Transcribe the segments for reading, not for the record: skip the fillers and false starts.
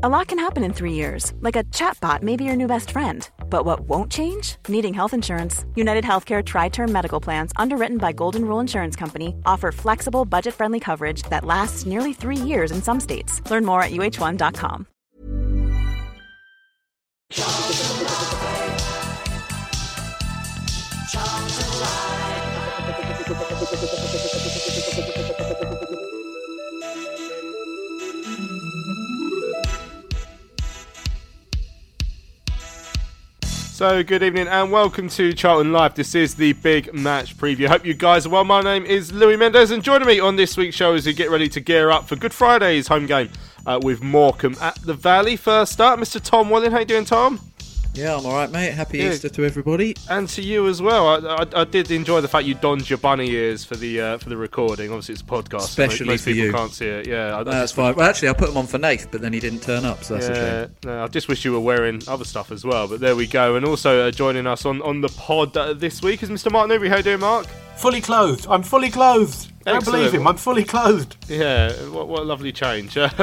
A lot can happen in 3 years, like a chatbot may be your new best friend. But what won't change? Needing health insurance. United Healthcare Tri-Term Medical Plans, underwritten by Golden Rule Insurance Company, offer flexible, budget-friendly coverage that lasts nearly 3 years in some states. Learn more at uh1.com. So, good evening and welcome to Charlton Live. This is the big match preview. Hope you guys are well. My name is Louis Mendes, and joining me on this week's show as we get ready to gear up for Good Friday's home game with Morecambe at the Valley. First up, Mr. Tom Welling. How you doing, Tom? Yeah, I'm alright, mate. Happy Easter to everybody. And to you as well. I did enjoy the fact you donned your bunny ears for the recording. Obviously, it's a podcast. Especially most for people you. Can't see it. Yeah, that's fine. Well, actually, I put them on for Nath, but then he didn't turn up, so that's a shame. No, I just wish you were wearing other stuff as well. But there we go. And also joining us on the pod this week is Mr. Mark Newbury. How you doing, Mark? Fully clothed. I'm fully clothed. Don't believe him. I'm fully clothed. Yeah, what a lovely change. So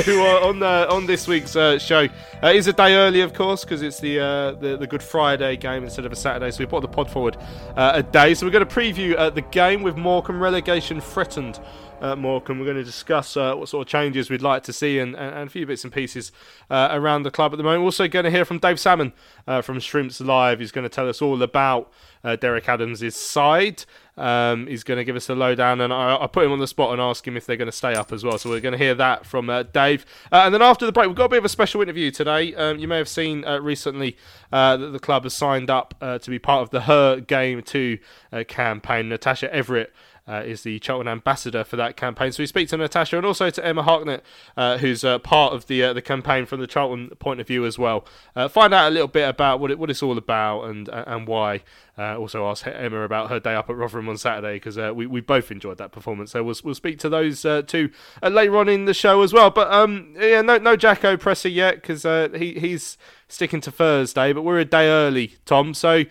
on this week's show, it is a day early, of course, because it's the Good Friday game instead of a Saturday. So we brought the pod forward a day. So we're going to preview the game with Morecambe, relegation threatened. Morecambe. We're going to discuss what sort of changes we'd like to see and a few bits and pieces around the club at the moment. We're also going to hear from Dave Salmon from Shrimps Live. He's going to tell us all about Derek Adams' side. He's going to give us a lowdown, and I put him on the spot and ask him if they're going to stay up as well. So we're going to hear that from Dave. And then after the break, we've got a bit of a special interview today. You may have seen recently that the club has signed up to be part of the Her Game 2 campaign. Natasha Everett is the Charlton ambassador for that campaign. So we speak to Natasha and also to Emma Harknett, who's part of the campaign from the Charlton point of view as well. Find out a little bit about what it's all about and why. Also ask Emma about her day up at Rotherham on Saturday, because we both enjoyed that performance. So we'll speak to those two later on in the show as well. But no Jacko Presser yet, because he's sticking to Thursday. But we're a day early, Tom. So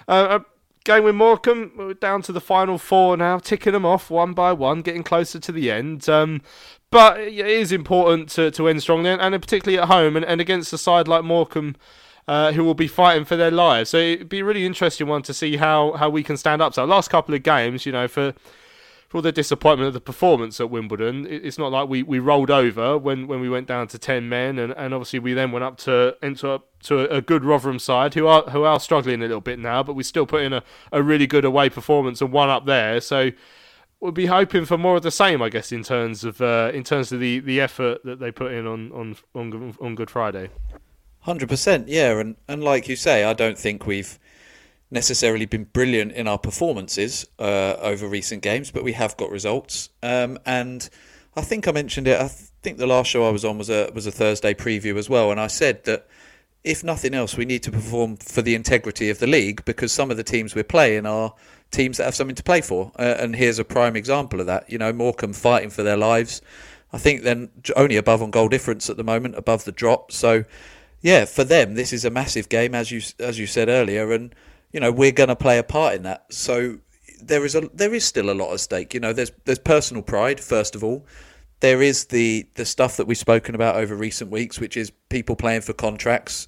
game with Morecambe, we're down to the final four now, ticking them off one by one, getting closer to the end. But it is important to end strongly, and particularly at home and against a side like Morecambe, who will be fighting for their lives. So it'd be a really interesting one to see how we can stand up. So last couple of games, for all the disappointment of the performance at Wimbledon, it's not like we rolled over when we went down to 10 men, and obviously we then went up to a good Rotherham side who are struggling a little bit now, but we still put in a really good away performance and won up there. So we'll be hoping for more of the same, I guess, in terms of the effort that they put in on Good Friday. 100%, yeah, and like you say, I don't think we've necessarily been brilliant in our performances over recent games, but we have got results. And I think I mentioned it. I think the last show I was on was a Thursday preview as well, and I said that if nothing else, we need to perform for the integrity of the league, because some of the teams we're playing are teams that have something to play for. And here's a prime example of that. Morecambe fighting for their lives. I think they're only above on goal difference at the moment, above the drop. So yeah, for them, this is a massive game, as you said earlier, and we're going to play a part in that. So there is still a lot at stake. There's personal pride first of all. There is the stuff that we've spoken about over recent weeks, which is people playing for contracts,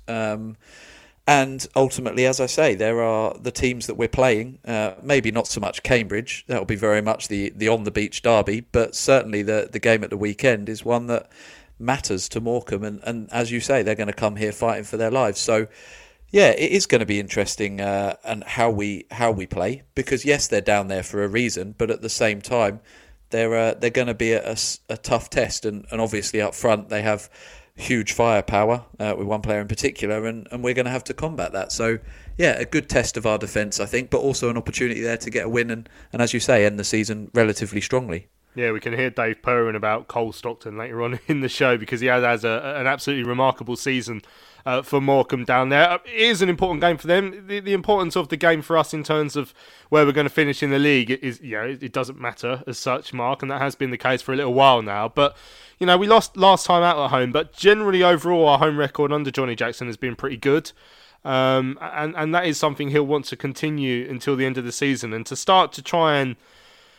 and ultimately, as I say, there are the teams that we're playing. Maybe not so much Cambridge. That will be very much the on the beach derby, but certainly the game at the weekend is one that matters to Morecambe, and as you say, they're going to come here fighting for their lives. So yeah, it is going to be interesting and how we play, because yes, they're down there for a reason, but at the same time they're going to be a tough test, and obviously up front they have huge firepower with one player in particular, and we're going to have to combat that. So yeah, a good test of our defence, I think, but also an opportunity there to get a win and as you say, end the season relatively strongly. Yeah, we can hear Dave purring about Cole Stockton later on in the show, because he has an absolutely remarkable season for Morecambe down there. It is an important game for them. The importance of the game for us in terms of where we're going to finish in the league is, it doesn't matter as such, Mark, and that has been the case for a little while now. But, we lost last time out at home, but generally overall our home record under Johnny Jackson has been pretty good. And that is something he'll want to continue until the end of the season, and to start to try and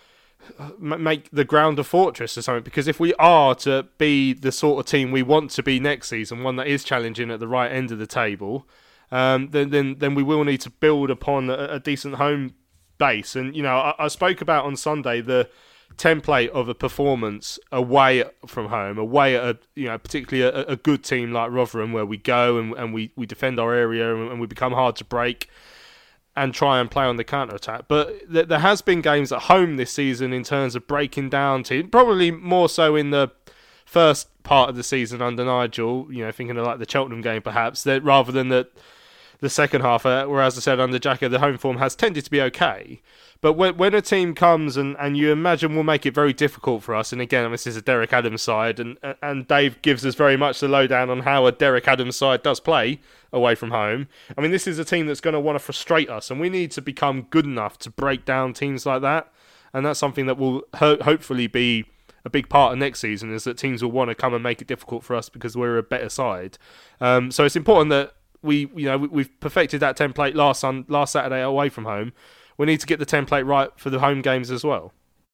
make the ground a fortress or something. Because if we are to be the sort of team we want to be next season, one that is challenging at the right end of the table, then we will need to build upon a decent home base. And I spoke about on Sunday the template of a performance away from home, away at particularly a good team like Rotherham, where we go and we defend our area and we become hard to break and try and play on the counter-attack. But there has been games at home this season in terms of breaking down teams, probably more so in the first part of the season under Nigel, thinking of like the Cheltenham game perhaps, that rather than the second half, where, as I said, under Jacko, the home form has tended to be okay. But when a team comes and you imagine will make it very difficult for us, and again, this is a Derek Adams side, and Dave gives us very much the lowdown on how a Derek Adams side does play away from home. I mean, this is a team that's going to want to frustrate us, and we need to become good enough to break down teams like that. And that's something that will hopefully be a big part of next season, is that teams will want to come and make it difficult for us because we're a better side. So it's important that we've perfected that template last Saturday away from home. We need to get the template right for the home games as well.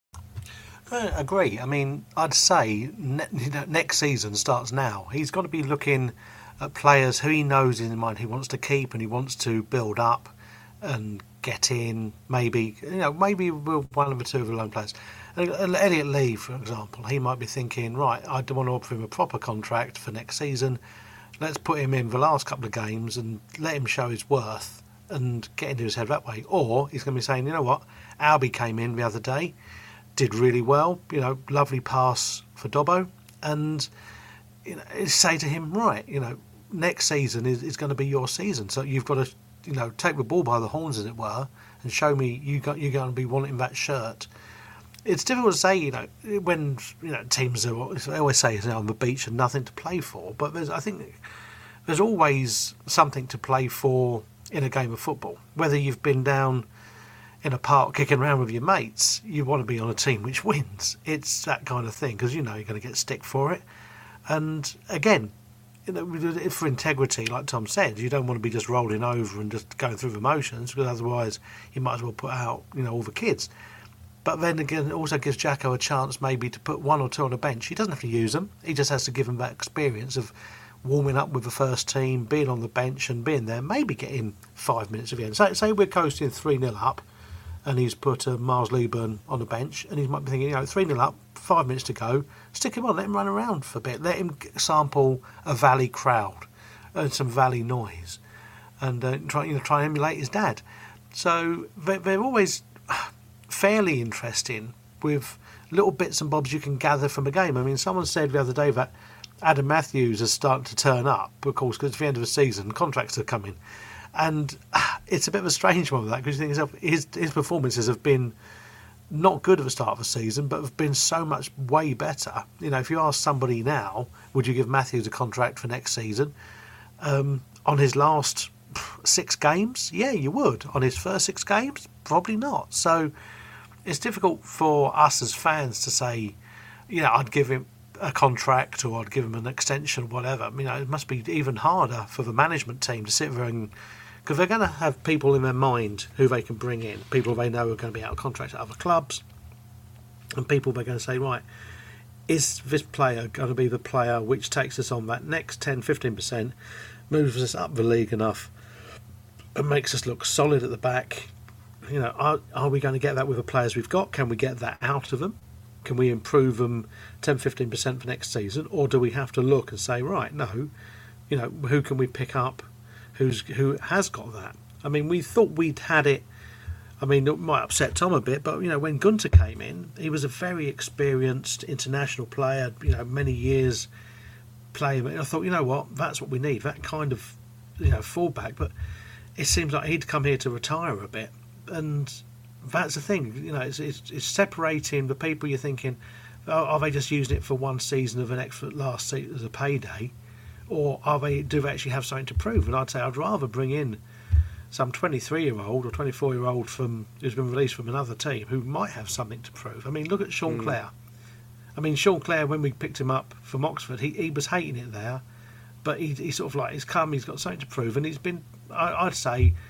I agree. I mean, I'd say next season starts now. He's got to be looking at players who he knows in mind he wants to keep and he wants to build up and get in. Maybe we're one of the two of the loan players. Elliot Lee, for example, he might be thinking, right, I don't want to offer him a proper contract for next season. Let's put him in the last couple of games and let him show his worth and get into his head that way. Or he's going to be saying, you know what, Albie came in the other day, did really well, lovely pass for Dobbo, and say to him, right, next season is going to be your season, so you've got to take the ball by the horns, as it were, and show me you're going to be wanting that shirt. It's difficult to say, when teams are, I always say, on the beach and nothing to play for, but I think there's always something to play for in a game of football. Whether you've been down in a park kicking around with your mates, you want to be on a team which wins. It's that kind of thing, because you're going to get stick for it. And again, for integrity, like Tom said, you don't want to be just rolling over and just going through the motions, because otherwise you might as well put out all the kids. But then again, it also gives Jacko a chance maybe to put one or two on the bench. He doesn't have to use them. He just has to give them that experience of warming up with the first team, being on the bench and being there, maybe getting 5 minutes of the end. Say we're coasting 3-0 up and he's put Miles Lewburn on the bench, and he might be thinking, 3-0 up, 5 minutes to go, stick him on, let him run around for a bit, let him sample a Valley crowd and some Valley noise, and try and emulate his dad. So they're always fairly interesting with little bits and bobs you can gather from a game. I mean, someone said the other day that Adam Matthews is starting to turn up, of course, because it's the end of the season, contracts are coming. And it's a bit of a strange one with that, because you think yourself, his performances have been not good at the start of the season, but have been so much way better. If you ask somebody now, would you give Matthews a contract for next season? On his last 6 games, yeah, you would. On his first 6 games, probably not. So it's difficult for us as fans to say, I'd give him a contract or I'd give him an extension, whatever. It must be even harder for the management team to sit there and, because they're going to have people in their mind who they can bring in, people they know are going to be out of contract at other clubs, and people they're going to say, right, is this player going to be the player which takes us on that next 10-15%, moves us up the league enough and makes us look solid at the back? Are we going to get that with the players we've got? Can we get that out of them? Can we improve them 10-15% for next season? Or do we have to look and say, right, no, who can we pick up who has got that? I mean, we thought we'd had it. I mean, it might upset Tom a bit, but, when Gunter came in, he was a very experienced international player, many years playing. And I thought, what, that's what we need, that kind of, fallback. But it seems like he'd come here to retire a bit. And that's the thing, it's separating the people you're thinking, are they just using it for one season of an extra last season as a payday, or do they actually have something to prove? And I'd say I'd rather bring in some 23-year-old or 24-year-old who's been released from another team who might have something to prove. I mean, look at Sean Clare. I mean, Sean Clare, when we picked him up from Oxford, he was hating it there, but he sort of he's got something to prove, and he's been, I'd say,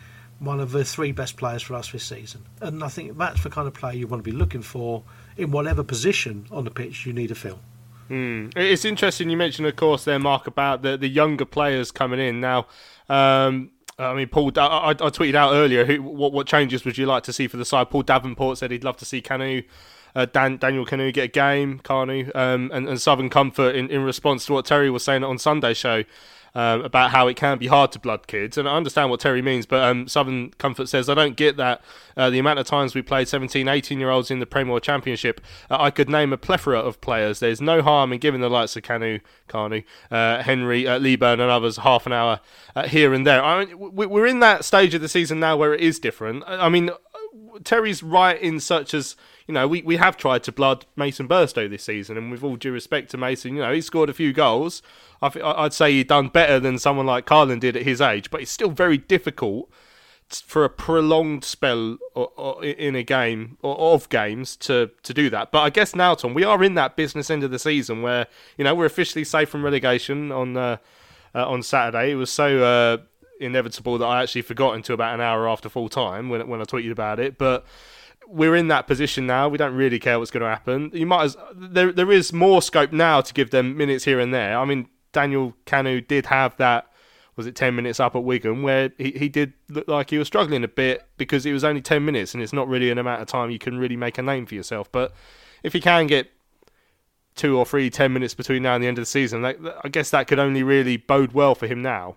one of the 3 best players for us this season. And I think that's the kind of player you want to be looking for in whatever position on the pitch you need to fill. It's interesting you mentioned, of course, there, Mark, about the younger players coming in. Now, I mean, Paul, I tweeted out earlier, what changes would you like to see for the side? Paul Davenport said he'd love to see Kanu, Daniel Kanu get a game, and Southern Comfort in response to what Terry was saying on Sunday's show about how it can be hard to blood kids. And I understand what Terry means, but Southern Comfort says, I don't get that. The amount of times we played 17, 18-year-olds in the Premier Championship, I could name a plethora of players. There's no harm in giving the likes of Kanu, Henry, Leeburn and others half an hour here and there. I mean, we're in that stage of the season now where it is different. I mean, Terry's right in such as, you know, we have tried to blood Mason Burstow this season, and with all due respect to Mason, you know, he scored a few goals. I'd say he'd done better than someone like Carlin did at his age, but it's still very difficult for a prolonged spell in a game or of games to do that. But I guess now, Tom, we are in that business end of the season where, you know, we're officially safe from relegation on Saturday. It was so inevitable that I actually forgot until about an hour after full time when I tweeted about it. But we're in that position now. We don't really care what's going to happen. There is more scope now to give them minutes here and there. I mean, Daniel Kanu did have that, was it 10 minutes up at Wigan, where he did look like he was struggling a bit because it was only 10 minutes and it's not really an amount of time you can really make a name for yourself. But if he can get 2 or 3 10 minutes between now and the end of the season, I guess that could only really bode well for him now.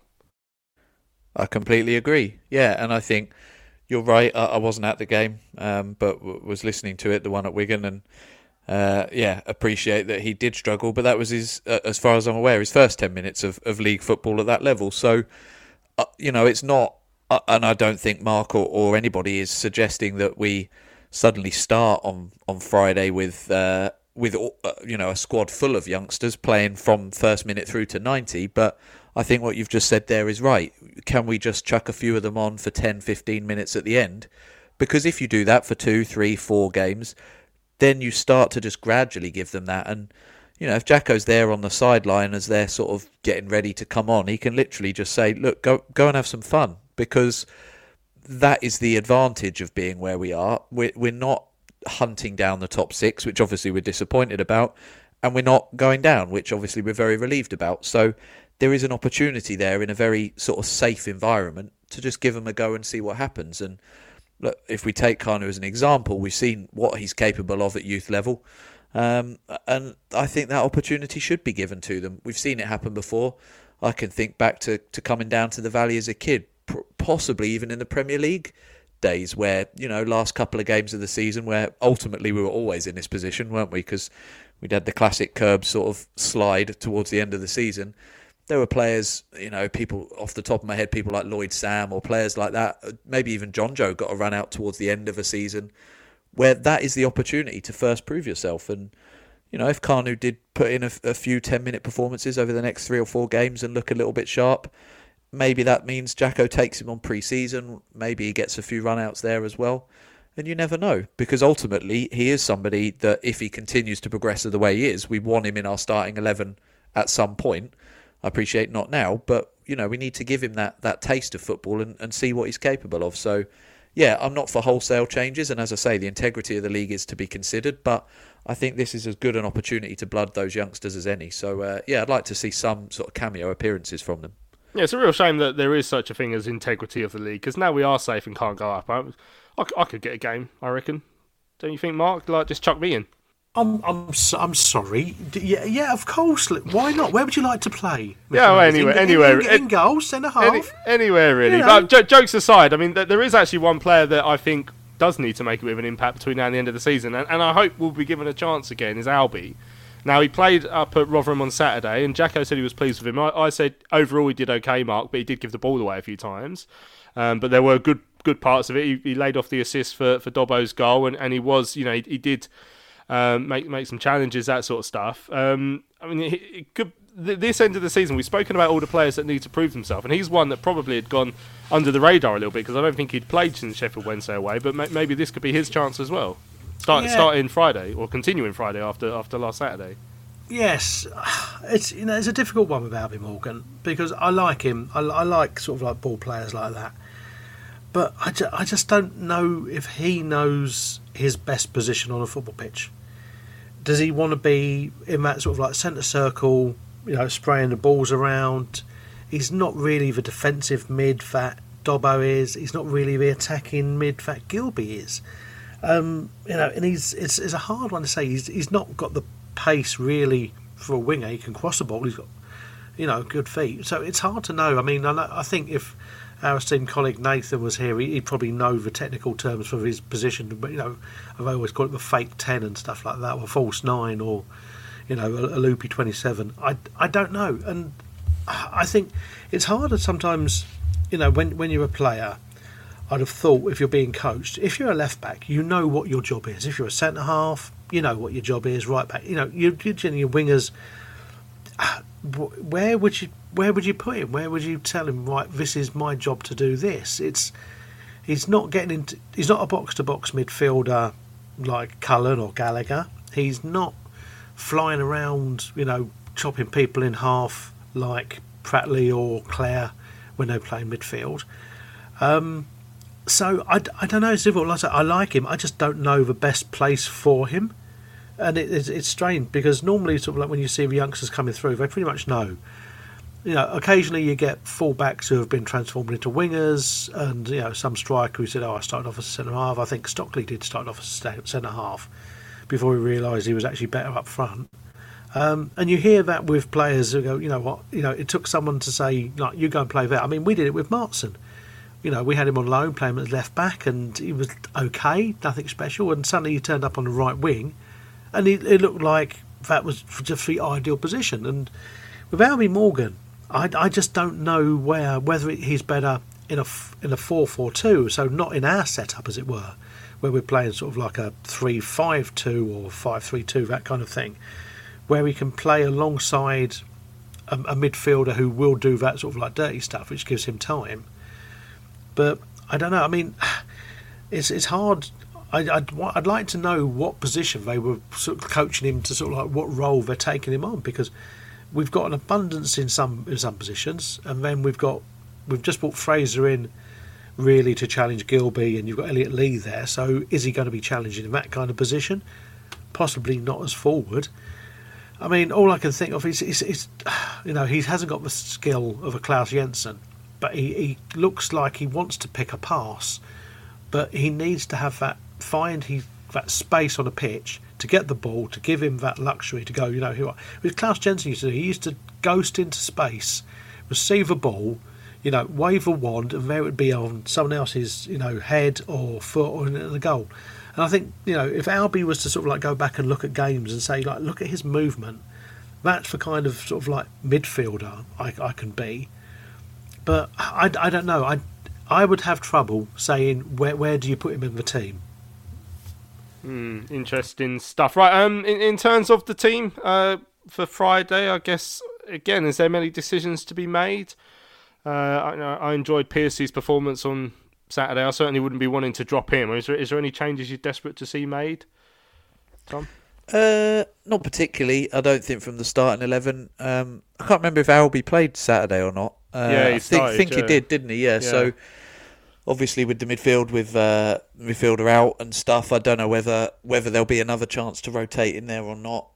I completely agree. Yeah, and I think you're right. I wasn't at the game, but was listening to it, the one at Wigan, and appreciate that he did struggle. But that was his, as far as I'm aware, his first 10 minutes of league football at that level. So, you know, it's not, and I don't think Mark or anybody is suggesting that we suddenly start on Friday with a squad full of youngsters playing from first minute through to 90. But I think what you've just said there is right. Can we just chuck a few of them on for 10, 15 minutes at the end? Because if you do that for 2, 3, 4 games, then you start to just gradually give them that. And, you know, if Jacko's there on the sideline as they're sort of getting ready to come on, he can literally just say, look, go and have some fun. Because that is the advantage of being where we are. We're not hunting down the top 6, which obviously we're disappointed about. And we're not going down, which obviously we're very relieved about. So there is an opportunity there in a very sort of safe environment to just give them a go and see what happens. And look, if we take Kanu as an example, we've seen what he's capable of at youth level. And I think that opportunity should be given to them. We've seen it happen before. I can think back to coming down to the Valley as a kid, possibly even in the Premier League days where, you know, last couple of games of the season where ultimately we were always in this position, weren't we? Because we'd had the classic curb sort of slide towards the end of the season. There were players, you know, people off the top of my head, people like Lloyd Sam or players like that, maybe even John Joe got a run out towards the end of a season where that is the opportunity to first prove yourself. And, you know, if Kanu did put in a few 10-minute performances over the next 3 or 4 games and look a little bit sharp, maybe that means Jacko takes him on pre-season. Maybe he gets a few run-outs there as well. And you never know, because ultimately he is somebody that if he continues to progress the way he is, we want him in our starting 11 at some point. I appreciate not now, but, you know, we need to give him that taste of football and see what he's capable of. So, yeah, I'm not for wholesale changes. And as I say, the integrity of the league is to be considered. But I think this is as good an opportunity to blood those youngsters as any. So, I'd like to see some sort of cameo appearances from them. Yeah, it's a real shame that there is such a thing as integrity of the league, because now we are safe and can't go up. I could get a game, I reckon. Don't you think, Mark? Like, just chuck me in. I'm sorry. Yeah, of course. Why not? Where would you like to play? Yeah, well, anywhere. In goal, centre half. Anywhere, really. You know. But jokes aside, I mean, there is actually one player that I think does need to make a bit of an impact between now and the end of the season, and I hope will be given a chance again, is Albie. Now, he played up at Rotherham on Saturday, and Jacko said he was pleased with him. I said overall he did okay, Mark, but he did give the ball away a few times. But there were good parts of it. He laid off the assist for Dobbo's goal, and he was, you know, he did make some challenges, that sort of stuff. I mean, it could, this end of the season, we've spoken about all the players that need to prove themselves, and he's one that probably had gone under the radar a little bit because I don't think he'd played since Sheffield Wednesday away. But maybe this could be his chance as well. Starting Friday or continuing Friday after last Saturday. Yes, it's a difficult one with Albie Morgan because I like him. I like sort of like ball players like that. But I just don't know if he knows his best position on a football pitch. Does he want to be in that sort of like centre circle, spraying the balls around? He's not really the defensive mid that Dobbo is. He's not really the attacking mid that Gilby is. And it's a hard one to say. He's not got the pace really for a winger. He can cross the ball. He's got good feet. So it's hard to know. I mean, I think if our esteemed colleague Nathan was here, he'd probably know the technical terms for his position. But I've always called it the fake 10 and stuff like that, or false 9, or a loopy 27. I don't know, and I think it's harder sometimes. When you're a player, I'd have thought if you're being coached, if you're a left back, you know what your job is. If you're a centre half, you know what your job is. Right back, your wingers. Where would you put him? Where would you tell him? Right, this is my job to do this. He's not a box to box midfielder like Cullen or Gallagher. He's not flying around, chopping people in half like Pratley or Clare when they play midfield. So I don't know. It's difficult. Like I said, I like him. I just don't know the best place for him. And it's strange because normally, sort of like when you see the youngsters coming through, they pretty much know. Occasionally you get full-backs who have been transformed into wingers, and some striker who said, "Oh, I started off as a centre half." I think Stockley did start off as a centre half before he realised he was actually better up front. And you hear that with players who go, it took someone to say, like, you go and play there. I mean, we did it with Martson. We had him on loan, playing as left back, and he was okay, nothing special. And suddenly he turned up on the right wing, and it looked like that was just the ideal position. And with Albie Morgan, I just don't know whether he's better in a 4-4-2, so not in our setup, as it were, where we're playing sort of like a 3-5-2 or 5-3-2, that kind of thing, where he can play alongside a midfielder who will do that sort of like dirty stuff, which gives him time. But I don't know. I mean, it's hard. I'd like to know what position they were sort of coaching him to, sort of like what role they're taking him on, because we've got an abundance in some positions, and then we've just brought Fraser in really to challenge Gilby, and you've got Elliot Lee there. So is he going to be challenging in that kind of position? Possibly not as forward. I mean, all I can think of is he hasn't got the skill of a Klaus Jensen, but he looks like he wants to pick a pass, but he needs to have that space on a pitch to get the ball, to give him that luxury to go, with Klaus Jensen used to do, he used to ghost into space, receive a ball, wave a wand, and there it would be on someone else's, head or foot or in the goal. And I think, if Albie was to sort of like go back and look at games and say, like, look at his movement, that's the kind of sort of like midfielder I can be. But I don't know. I would have trouble saying where do you put him in the team. Interesting stuff. Right, in terms of the team for Friday, I guess, again, is there many decisions to be made? I enjoyed Piercy's performance on Saturday. I certainly wouldn't be wanting to drop him. Is there any changes you're desperate to see made, Tom? Not particularly. I don't think from the starting 11. I can't remember if Albie played Saturday or not. He started, I think he did, didn't he? Yeah. So obviously with the midfield, with midfielder out and stuff, I don't know whether there'll be another chance to rotate in there or not.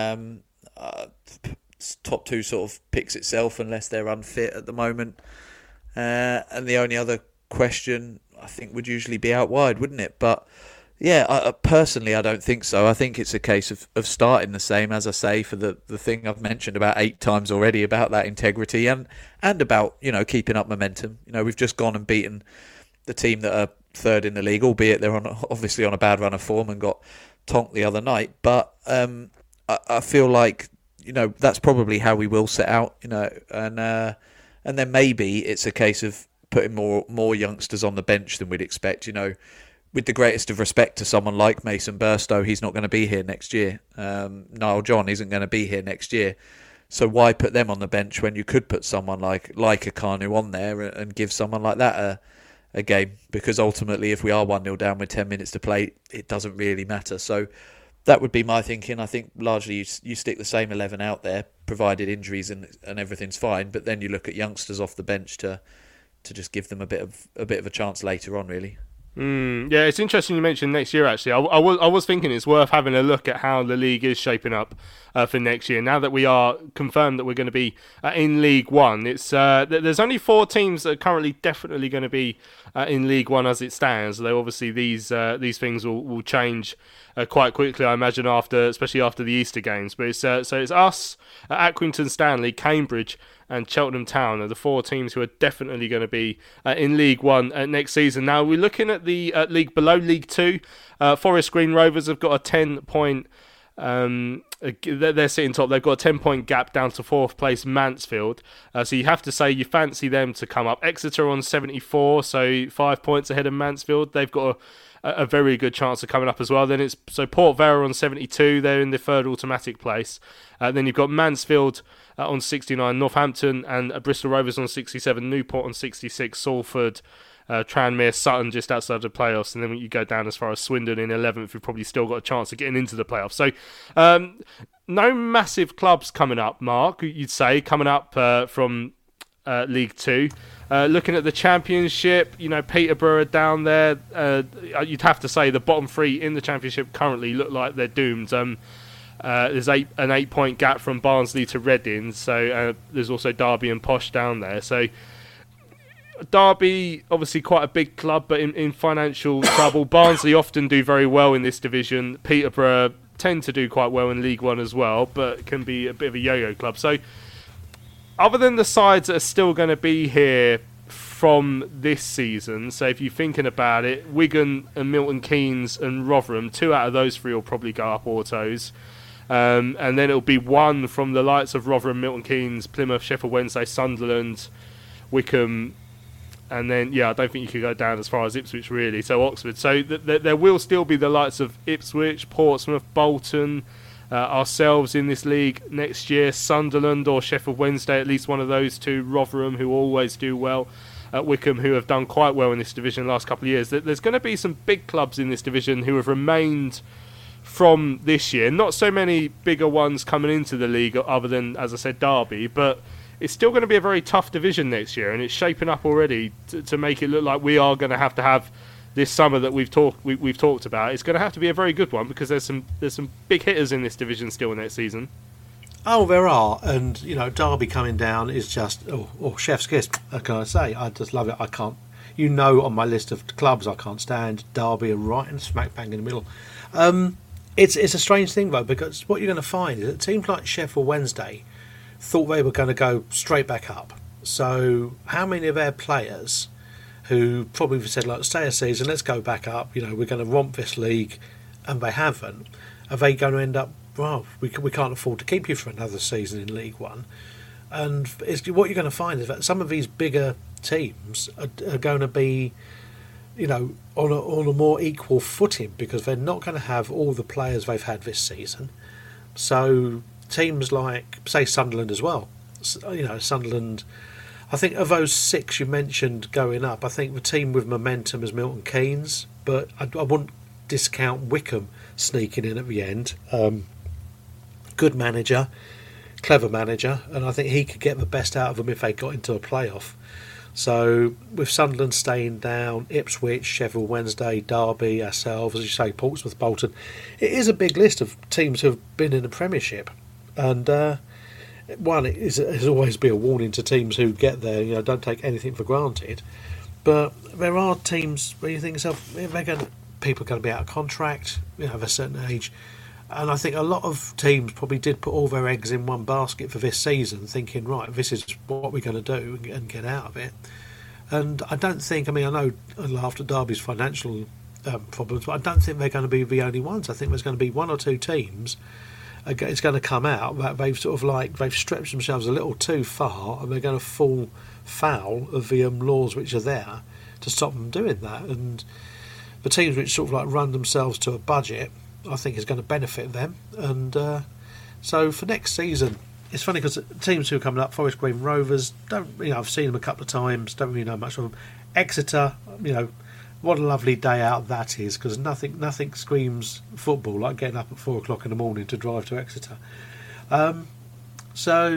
Top two sort of picks itself unless they're unfit at the moment. And the only other question I think would usually be out wide, wouldn't it? But yeah, personally I don't think so. I think it's a case of starting the same, as I say, for the thing I've mentioned about 8 times already, about that integrity and about keeping up momentum. We've just gone and beaten the team that are third in the league, albeit they're obviously on a bad run of form and got tonked the other night. But I feel like that's probably how we will set out. And then maybe it's a case of putting more youngsters on the bench than we'd expect. With the greatest of respect to someone like Mason Burstow, he's not going to be here next year. Niall John isn't going to be here next year. So why put them on the bench when you could put someone like a Kanu on there and give someone like that a game? Because ultimately, if we are 1-0 down with 10 minutes to play, it doesn't really matter. So that would be my thinking. I think largely you stick the same 11 out there, provided injuries and everything's fine. But then you look at youngsters off the bench to to just give them a bit of a chance later on, really. Yeah, it's interesting you mentioned next year, actually. I was thinking it's worth having a look at how the league is shaping up for next year. Now that we are confirmed that we're going to be in League One, it's there's only 4 teams that are currently definitely going to be in League One as it stands. Though obviously these things will change quite quickly, I imagine, especially after the Easter games. But so it's us, Accrington Stanley, Cambridge, and Cheltenham Town are the 4 teams who are definitely going to be in League One next season. Now, we're looking at the league below League Two. Forest Green Rovers have got a 10-point... they're sitting top. They've got a 10-point gap down to 4th place Mansfield. So you have to say you fancy them to come up. Exeter on 74, so 5 points ahead of Mansfield. They've got a very good chance of coming up as well. Then it's Port Vale on 72. They're in the 3rd automatic place. Then you've got Mansfield on 69, Northampton and Bristol Rovers on 67, Newport on 66, Salford, Tranmere, Sutton just outside the playoffs, and then you go down as far as Swindon in 11th, who've probably still got a chance of getting into the playoffs. So no massive clubs coming up, Mark, you'd say, coming up from League Two. Looking at the Championship, Peterborough are down there. You'd have to say the bottom 3 in the Championship currently look like they're doomed. There's an 8-point gap from Barnsley to Reading, so there's also Derby and Posh down there. So Derby, obviously quite a big club, but in financial trouble. Barnsley often do very well in this division. Peterborough tend to do quite well in League One as well, but can be a bit of a yo-yo club. So other than the sides that are still going to be here from this season, so if you're thinking about it, Wigan and Milton Keynes and Rotherham, 2 out of those 3 will probably go up autos. And then it'll be 1 from the likes of Rotherham, Milton Keynes, Plymouth, Sheffield Wednesday, Sunderland, Wickham, and then, I don't think you could go down as far as Ipswich, really, so Oxford. So there will still be the likes of Ipswich, Portsmouth, Bolton, ourselves in this league next year, Sunderland or Sheffield Wednesday, at least one of those 2, Rotherham, who always do well, Wickham, who have done quite well in this division the last couple of years. There's going to be some big clubs in this division who have remained from this year. Not so many bigger ones coming into the league other than, as I said, Derby, but it's still going to be a very tough division next year, and it's shaping up already to make it look like we are going to have this summer that we've talked about. It's going to have to be a very good one, because there's some big hitters in this division still next season. Oh, there are, and Derby coming down is just chef's kiss. How can I say? I just love it. I can't, on my list of clubs I can't stand, Derby are right and smack bang in the middle. It's a strange thing though, because what you're going to find is that teams like Sheffield Wednesday thought they were going to go straight back up. So how many of their players who probably said, like, stay a season, let's go back up, we're going to romp this league, and they haven't, are they going to end up, well, we can't afford to keep you for another season in League One? And what you're going to find is that some of these bigger teams are going to be, on a more equal footing, because they're not going to have all the players they've had this season. So teams like, say, Sunderland as well. Sunderland, I think of those 6 you mentioned going up, I think the team with momentum is Milton Keynes, but I wouldn't discount Wickham sneaking in at the end. Good manager, clever manager, and I think he could get the best out of them if they got into a playoff. So with Sunderland staying down, Ipswich, Sheffield Wednesday, Derby, ourselves, as you say, Portsmouth, Bolton, it is a big list of teams who have been in the Premiership. And one, it always be a warning to teams who get there, don't take anything for granted. But there are teams where you think to yourself, people are going to be out of contract, of a certain age. And I think a lot of teams probably did put all their eggs in one basket for this season, thinking, right, this is what we're going to do and get out of it. And I don't think, I know after Derby's financial problems, but I don't think they're going to be the only ones. I think there's going to be 1 or 2 teams. It's going to come out that they've they've stretched themselves a little too far, and they're going to fall foul of the laws which are there to stop them doing that. And the teams which run themselves to a budget, I think is going to benefit them. And so for next season, it's funny because teams who are coming up, Forest Green Rovers, I've seen them a couple of times, don't really know much of them. Exeter, what a lovely day out that is, because nothing screams football like getting up at 4 o'clock in the morning to drive to Exeter. So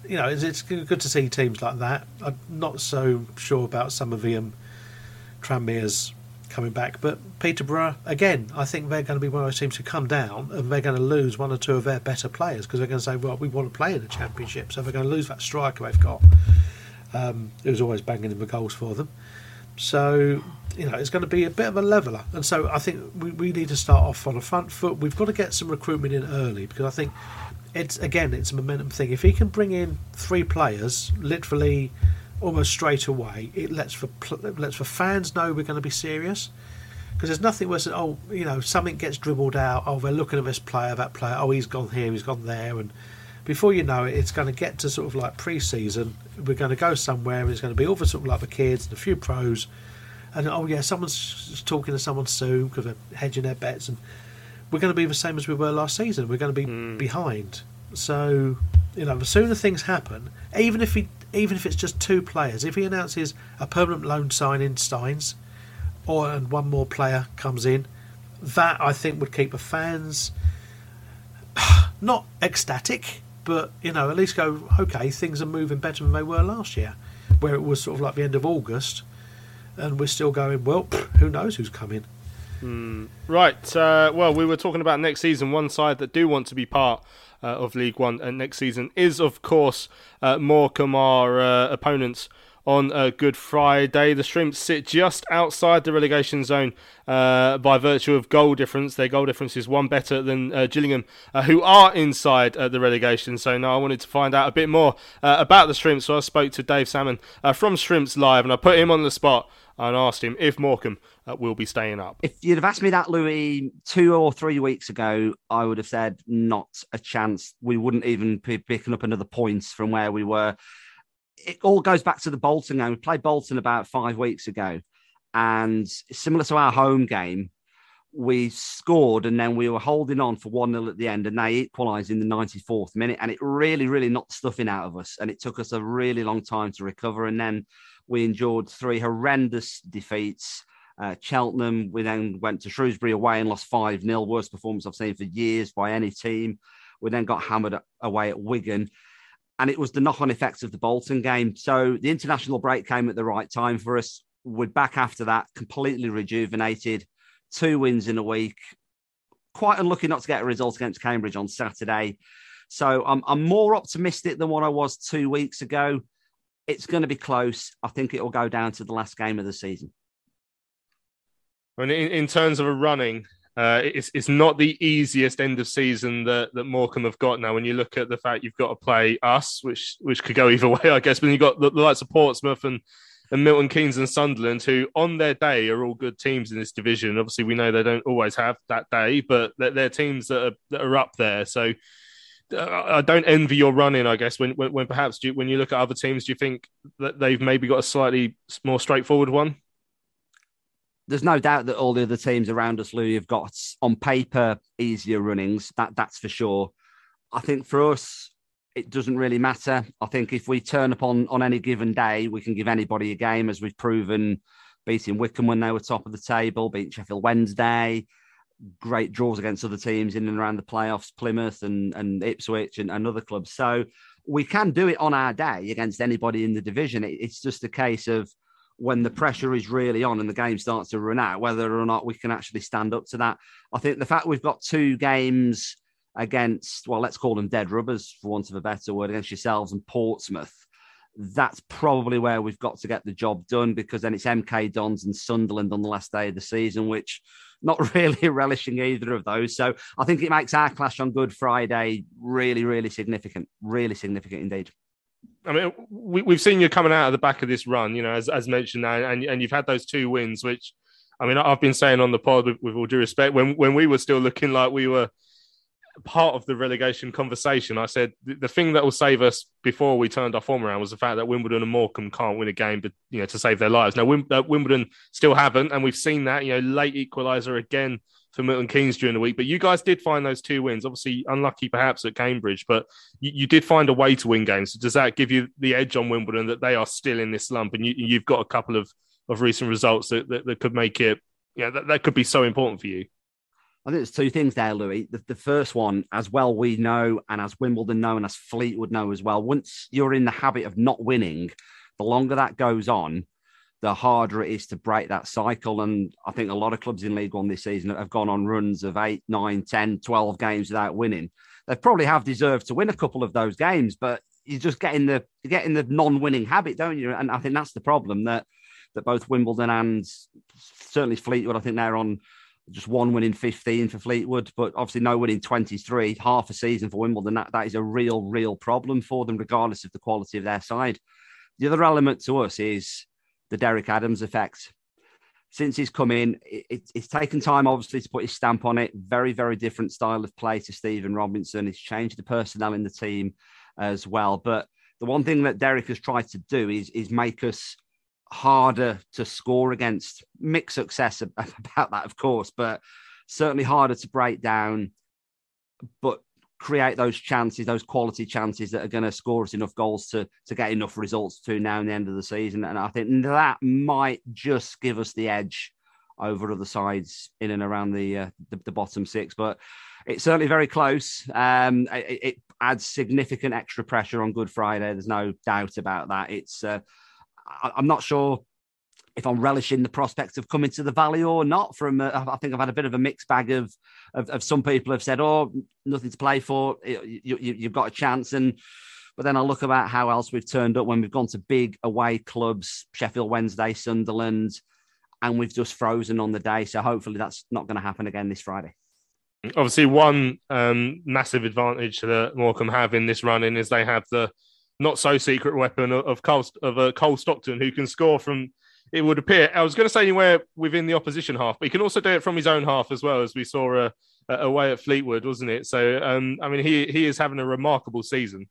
it's good to see teams like that. I'm not so sure about some of the Tranmere's coming back, but Peterborough, again, I think they're going to be one of those teams who come down and they're going to lose one or two of their better players because they're going to say, well, we want to play in the Championship, so they're going to lose that striker they've got, who's always banging in the goals for them. So, it's going to be a bit of a leveller. And so I think we need to start off on a front foot. We've got to get some recruitment in early because I think it's a momentum thing. If he can bring in 3 players, literally almost straight away, it lets for fans know we're going to be serious. Because there's nothing worse than, something gets dribbled out. Oh, they're looking at this player, that player. Oh, he's gone here, he's gone there. And before you know it, it's going to get to sort of like pre-season. We're going to go somewhere and it's going to be all the sort of like the kids and a few pros. And, someone's talking to someone soon because they're hedging their bets. And we're going to be the same as we were last season. We're going to be behind. So, the sooner things happen, even if it's just 2 players, if he announces a permanent loan sign in Steins, and one more player comes in, that I think would keep the fans not ecstatic, but at least go, okay, things are moving better than they were last year, where it was sort of like the end of August, and we're still going, well, who knows who's coming. Right. Well, we were talking about next season. One side that do want to be part of League One next season is, of course, Morecambe, our opponents on Good Friday. The Shrimps sit just outside the relegation zone by virtue of goal difference. Their goal difference is one better than Gillingham, who are inside the relegation. So now I wanted to find out a bit more about the Shrimps. So I spoke to Dave Salmon from Shrimps Live, and I put him on the spot and asked him if Morecambe will be staying up. If you'd have asked me that, Louis, 2 or 3 weeks ago, I would have said not a chance. We wouldn't even be picking up another point from where we were. It all goes back to the Bolton game. We played Bolton about 5 weeks ago, and similar to our home game, we scored and then we were holding on for 1-0 at the end, and they equalised in the 94th minute, and it really, really knocked stuffing out of us, and it took us a really long time to recover, and then we endured 3 horrendous defeats. Cheltenham, we then went to Shrewsbury away and lost 5-0, worst performance I've seen for years by any team. We then got hammered away at Wigan. And it was the knock-on effects of the Bolton game. So the international break came at the right time for us. We're back after that, completely rejuvenated. 2 wins in a week. Quite unlucky not to get a result against Cambridge on Saturday. So I'm more optimistic than what I was 2 weeks ago. It's going to be close. I think it will go down to the last game of the season. And in terms of a running, it's not the easiest end of season that Morecambe have got now. When you look at the fact you've got to play us, which could go either way, I guess. But you've got the likes of Portsmouth and Milton Keynes and Sunderland, who on their day are all good teams in this division. Obviously, we know they don't always have that day, but they're teams that are up there. So I don't envy your running, I guess. When perhaps when you look at other teams, do you think that they've maybe got a slightly more straightforward one? There's no doubt that all the other teams around us, Louis, have got, on paper, easier runnings. That's for sure. I think for us, it doesn't really matter. I think if we turn up on any given day, we can give anybody a game, as we've proven, beating Wycombe when they were top of the table, beating Sheffield Wednesday, great draws against other teams in and around the playoffs, Plymouth and Ipswich and other clubs. So we can do it on our day against anybody in the division. It's just a case of when the pressure is really on and the game starts to run out, whether or not we can actually stand up to that. I think the fact we've got 2 games against, well, let's call them dead rubbers, for want of a better word, against yourselves and Portsmouth, that's probably where we've got to get the job done, because then it's MK Dons and Sunderland on the last day of the season, which not really relishing either of those. So I think it makes our clash on Good Friday really, really significant indeed. I mean, we've seen you coming out of the back of this run, as mentioned, and you've had those 2 wins, which, I mean, I've been saying on the pod with all due respect, when we were still looking like we were part of the relegation conversation, I said the thing that will save us before we turned our form around was the fact that Wimbledon and Morecambe can't win a game, but to save their lives. Now Wimbledon still haven't, and we've seen that. Late equaliser again for Milton Keynes during the week. But you guys did find those 2 wins. Obviously unlucky perhaps at Cambridge, but you did find a way to win games. So does that give you the edge on Wimbledon, that they are still in this slump, and you've got a couple of recent results that could make it? That could be so important for you. I think there's two things there, Louis. The first one, as well we know, and as Wimbledon know, and as Fleetwood know as well, once you're in the habit of not winning, the longer that goes on, the harder it is to break that cycle. And I think a lot of clubs in League One this season have gone on runs of 8, 9, 10, 12 games without winning. They probably have deserved to win a couple of those games, but you just get in the non-winning habit, don't you? And I think that's the problem that both Wimbledon and certainly Fleetwood, I think they're on just one win in 15 for Fleetwood, but obviously no win in 23, half a season for Wimbledon. That is a real problem for them, regardless of the quality of their side. The other element to us is the Derek Adams effect. Since he's come in, it's taken time, obviously, to put his stamp on it. Very, very different style of play to Stephen Robinson. It's changed the personnel in the team as well. But the one thing that Derek has tried to do is make us harder to score against. Mixed success about that, of course, but certainly harder to break down, but create those chances, those quality chances that are going to score us enough goals to get enough results to now in the end of the season. And I think that might just give us the edge over other sides in and around the bottom six. But it's certainly very close. It adds significant extra pressure on Good Friday. There's no doubt about that. It's I'm not sure if I'm relishing the prospect of coming to the Valley or not. I think I've had a bit of a mixed bag of some people have said, "Oh, nothing to play for. You've got a chance." But then I look about how else we've turned up when we've gone to big away clubs, Sheffield Wednesday, Sunderland, and we've just frozen on the day. So hopefully that's not going to happen again this Friday. Obviously, one massive advantage that Morecambe have in this run-in is they have the not so secret weapon of Cole Stockton, who can score from, it would appear, I was going to say anywhere within the opposition half, but he can also do it from his own half as well, as we saw away at Fleetwood, wasn't it? So, I mean, he is having a remarkable season.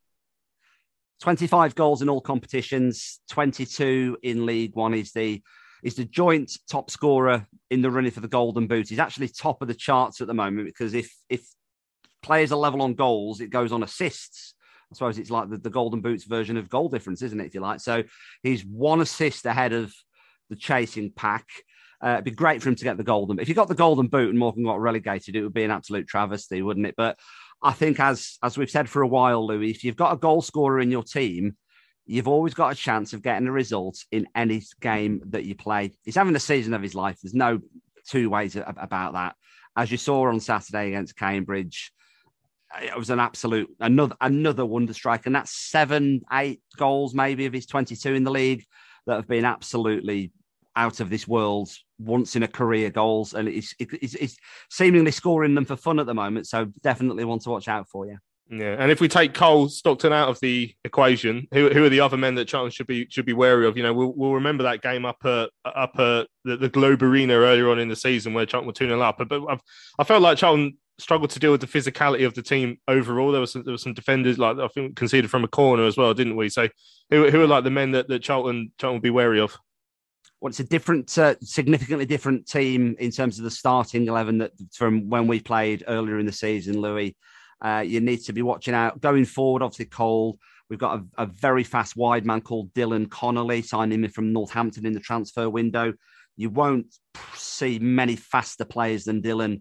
25 goals in all competitions, 22 in League One. He's the joint top scorer in the running for the Golden Boot. He's actually top of the charts at the moment, because if players are level on goals, it goes on assists. I suppose it's like the Golden Boots version of goal difference, isn't it, if you like? So he's one assist ahead of the chasing pack. It'd be great for him to get the Golden. If you got the Golden Boot and Morecambe got relegated, it would be an absolute travesty, wouldn't it? But I think, as we've said for a while, Louis, if you've got a goal scorer in your team, you've always got a chance of getting a result in any game that you play. He's having the season of his life. There's no two ways about that. As you saw on Saturday against Cambridge, it was an absolute, another wonder strike. And that's 7, 8 goals maybe of his 22 in the league that have been absolutely out of this world, once in a career goals. And he's seemingly scoring them for fun at the moment. So definitely one to watch out for you. Yeah, and if we take Cole Stockton out of the equation, who are the other men that Charlton should be wary of? You know, we'll remember that game up at the Globe Arena earlier on in the season where Charlton were 2-0 up. But I felt like Charlton struggled to deal with the physicality of the team overall. There was some defenders, like I think, conceded from a corner as well, didn't we? So who are like the men that Charlton will be wary of? Well, it's a different, significantly different team in terms of the starting 11 that from when we played earlier in the season, Louis. You need to be watching out going forward. Obviously, Cole. We've got a very fast wide man called Dylan Connolly, signing him from Northampton in the transfer window. You won't see many faster players than Dylan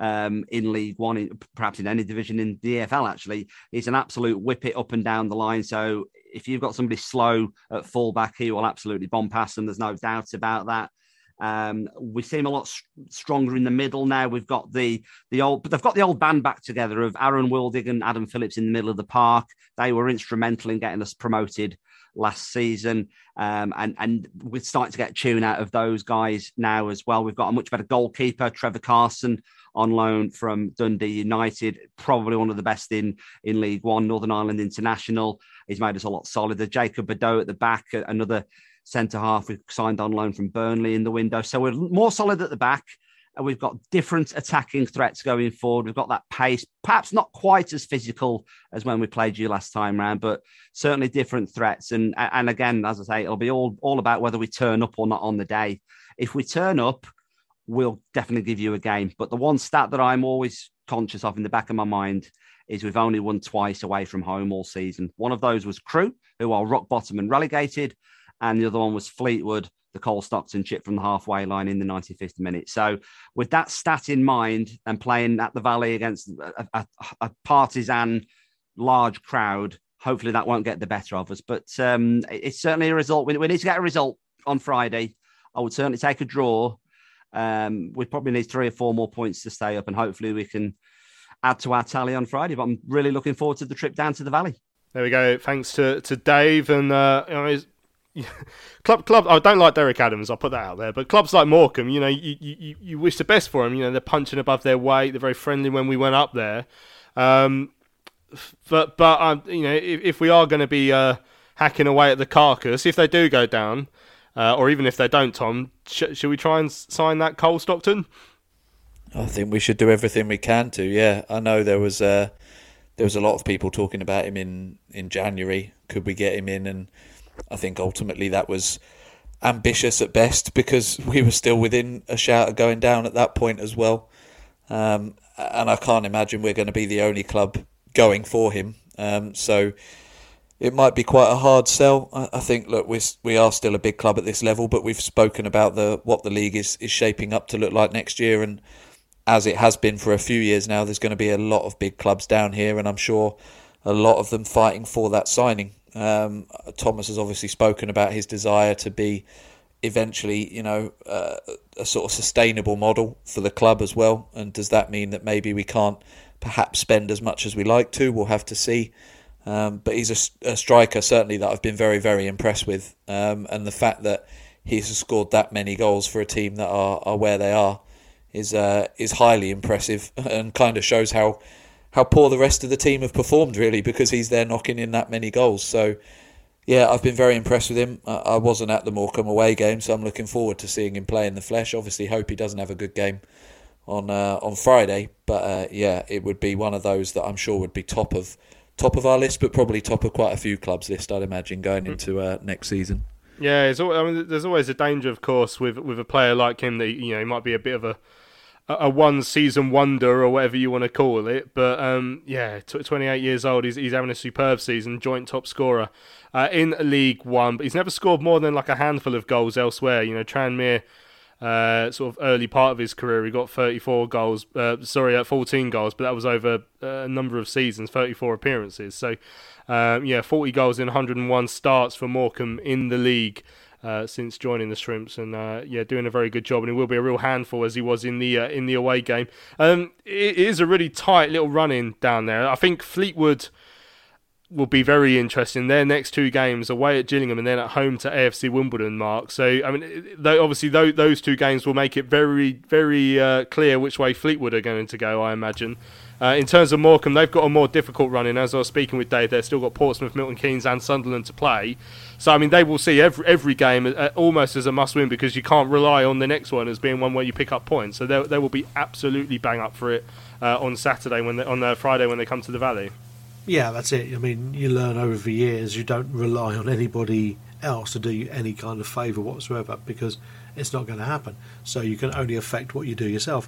in League One, perhaps in any division in the EFL, actually. He's an absolute whip it up and down the line. So if you've got somebody slow at fullback, he will absolutely bomb past them. There's no doubt about that. We seem a lot stronger in the middle now. We've got they've got the old band back together of Aaron Wildig and Adam Phillips in the middle of the park. They were instrumental in getting us promoted last season. And we're starting to get tune out of those guys now as well. We've got a much better goalkeeper, Trevor Carson, on loan from Dundee United, probably one of the best in League One, Northern Ireland International. He's made us a lot solider. Jacob Badeau at the back, another centre-half we've signed on loan from Burnley in the window. So we're more solid at the back. And we've got different attacking threats going forward. We've got that pace, perhaps not quite as physical as when we played you last time round, but certainly different threats. And again, as I say, it'll be all about whether we turn up or not on the day. If we turn up, we'll definitely give you a game. But the one stat that I'm always conscious of in the back of my mind is we've only won twice away from home all season. One of those was Crewe, who are rock bottom and relegated, and the other one was Fleetwood, the Cole Stockton chip from the halfway line in the 95th minute. So with that stat in mind and playing at the Valley against a partisan large crowd, hopefully that won't get the better of us. But it's certainly a result. We need to get a result on Friday. I would certainly take a draw. We probably need 3 or 4 more points to stay up, and hopefully we can add to our tally on Friday. But I'm really looking forward to the trip down to the Valley. There we go. Thanks to Dave. And club. I don't like Derek Adams. I'll put that out there. But clubs like Morecambe, you wish the best for them. They're punching above their weight. They're very friendly when we went up there. But if we are going to be hacking away at the carcass, if they do go down, or even if they don't, Tom, should we try and sign that Cole Stockton? I think we should do everything we can to. Yeah, I know there was a lot of people talking about him in January. Could we get him in? And I think ultimately that was ambitious at best, because we were still within a shout of going down at that point as well. And I can't imagine we're going to be the only club going for him. So it might be quite a hard sell. I think, look, we are still a big club at this level, but we've spoken about what the league is shaping up to look like next year. And as it has been for a few years now, there's going to be a lot of big clubs down here, and I'm sure a lot of them fighting for that signing. Thomas has obviously spoken about his desire to be eventually, a sort of sustainable model for the club as well. And does that mean that maybe we can't perhaps spend as much as we like to? We'll have to see. But he's a striker, certainly, that I've been very, very impressed with. And the fact that he's scored that many goals for a team that are where they are is highly impressive, and kind of shows how poor the rest of the team have performed, really, because he's there knocking in that many goals. So, yeah, I've been very impressed with him. I wasn't at the Morecambe away game, so I'm looking forward to seeing him play in the flesh. Obviously, hope he doesn't have a good game on Friday, but it would be one of those that I'm sure would be top of our list, but probably top of quite a few clubs' list, I'd imagine, going into next season. Yeah, there's always a danger, of course, with a player like him that he might be a bit of a one-season wonder or whatever you want to call it. But 28 years old, he's having a superb season, joint top scorer in League One. But he's never scored more than like a handful of goals elsewhere. Tranmere, sort of early part of his career, he got 14 goals, but that was over a number of seasons, 34 appearances. So, 40 goals in 101 starts for Morecambe in the league since joining the Shrimps, and doing a very good job. And he will be a real handful, as he was in the away game. It is a really tight little run-in down there. I think Fleetwood will be very interesting. Their next 2 games, away at Gillingham and then at home to AFC Wimbledon, Mark. So, obviously those 2 games will make it very, very clear which way Fleetwood are going to go, I imagine. In terms of Morecambe, they've got a more difficult run-in. As I was speaking with Dave, they've still got Portsmouth, Milton Keynes and Sunderland to play. So, they will see every game almost as a must-win, because you can't rely on the next one as being one where you pick up points. So they will be absolutely bang up for it on Saturday, on Friday when they come to the Valley. Yeah, that's it. You learn over the years you don't rely on anybody else to do you any kind of favour whatsoever, because it's not going to happen. So you can only affect what you do yourself.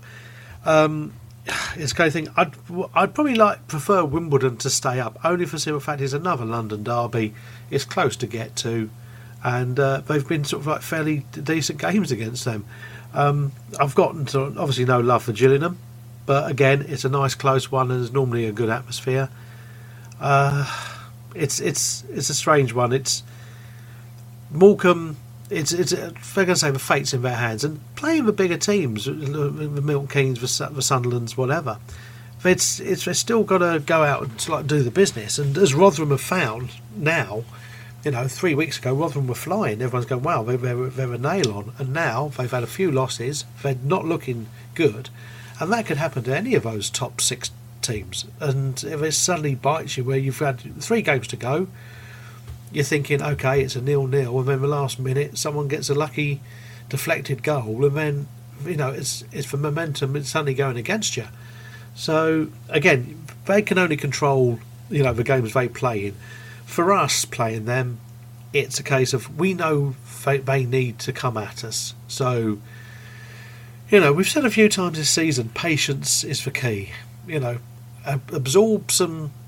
It's the kind of thing I'd probably prefer Wimbledon to stay up, only for the simple fact it's another London derby. It's close to get to, and they've been sort of like fairly decent games against them. I've gotten to obviously no love for Gillingham, but again it's a nice close one, and there's normally a good atmosphere. It's a strange one. It's Morecambe. It's they're going to say the fate's in their hands, and playing the bigger teams, the Milton Keynes, the Sunderlands, whatever. They're still got to go out and do the business. And as Rotherham have found now, 3 weeks ago Rotherham were flying. Everyone's going, wow, they're a nail on. And now they've had a few losses. They're not looking good, and that could happen to any of those top 6 teams. And if it suddenly bites you, where you've had 3 games to go, you're thinking, okay, it's a 0-0, and then the last minute someone gets a lucky deflected goal, and then it's the momentum, it's suddenly going against you. So again, they can only control the games they play in. For us playing them, it's a case of we know they need to come at us. So we've said a few times this season, patience is the key. Absorb some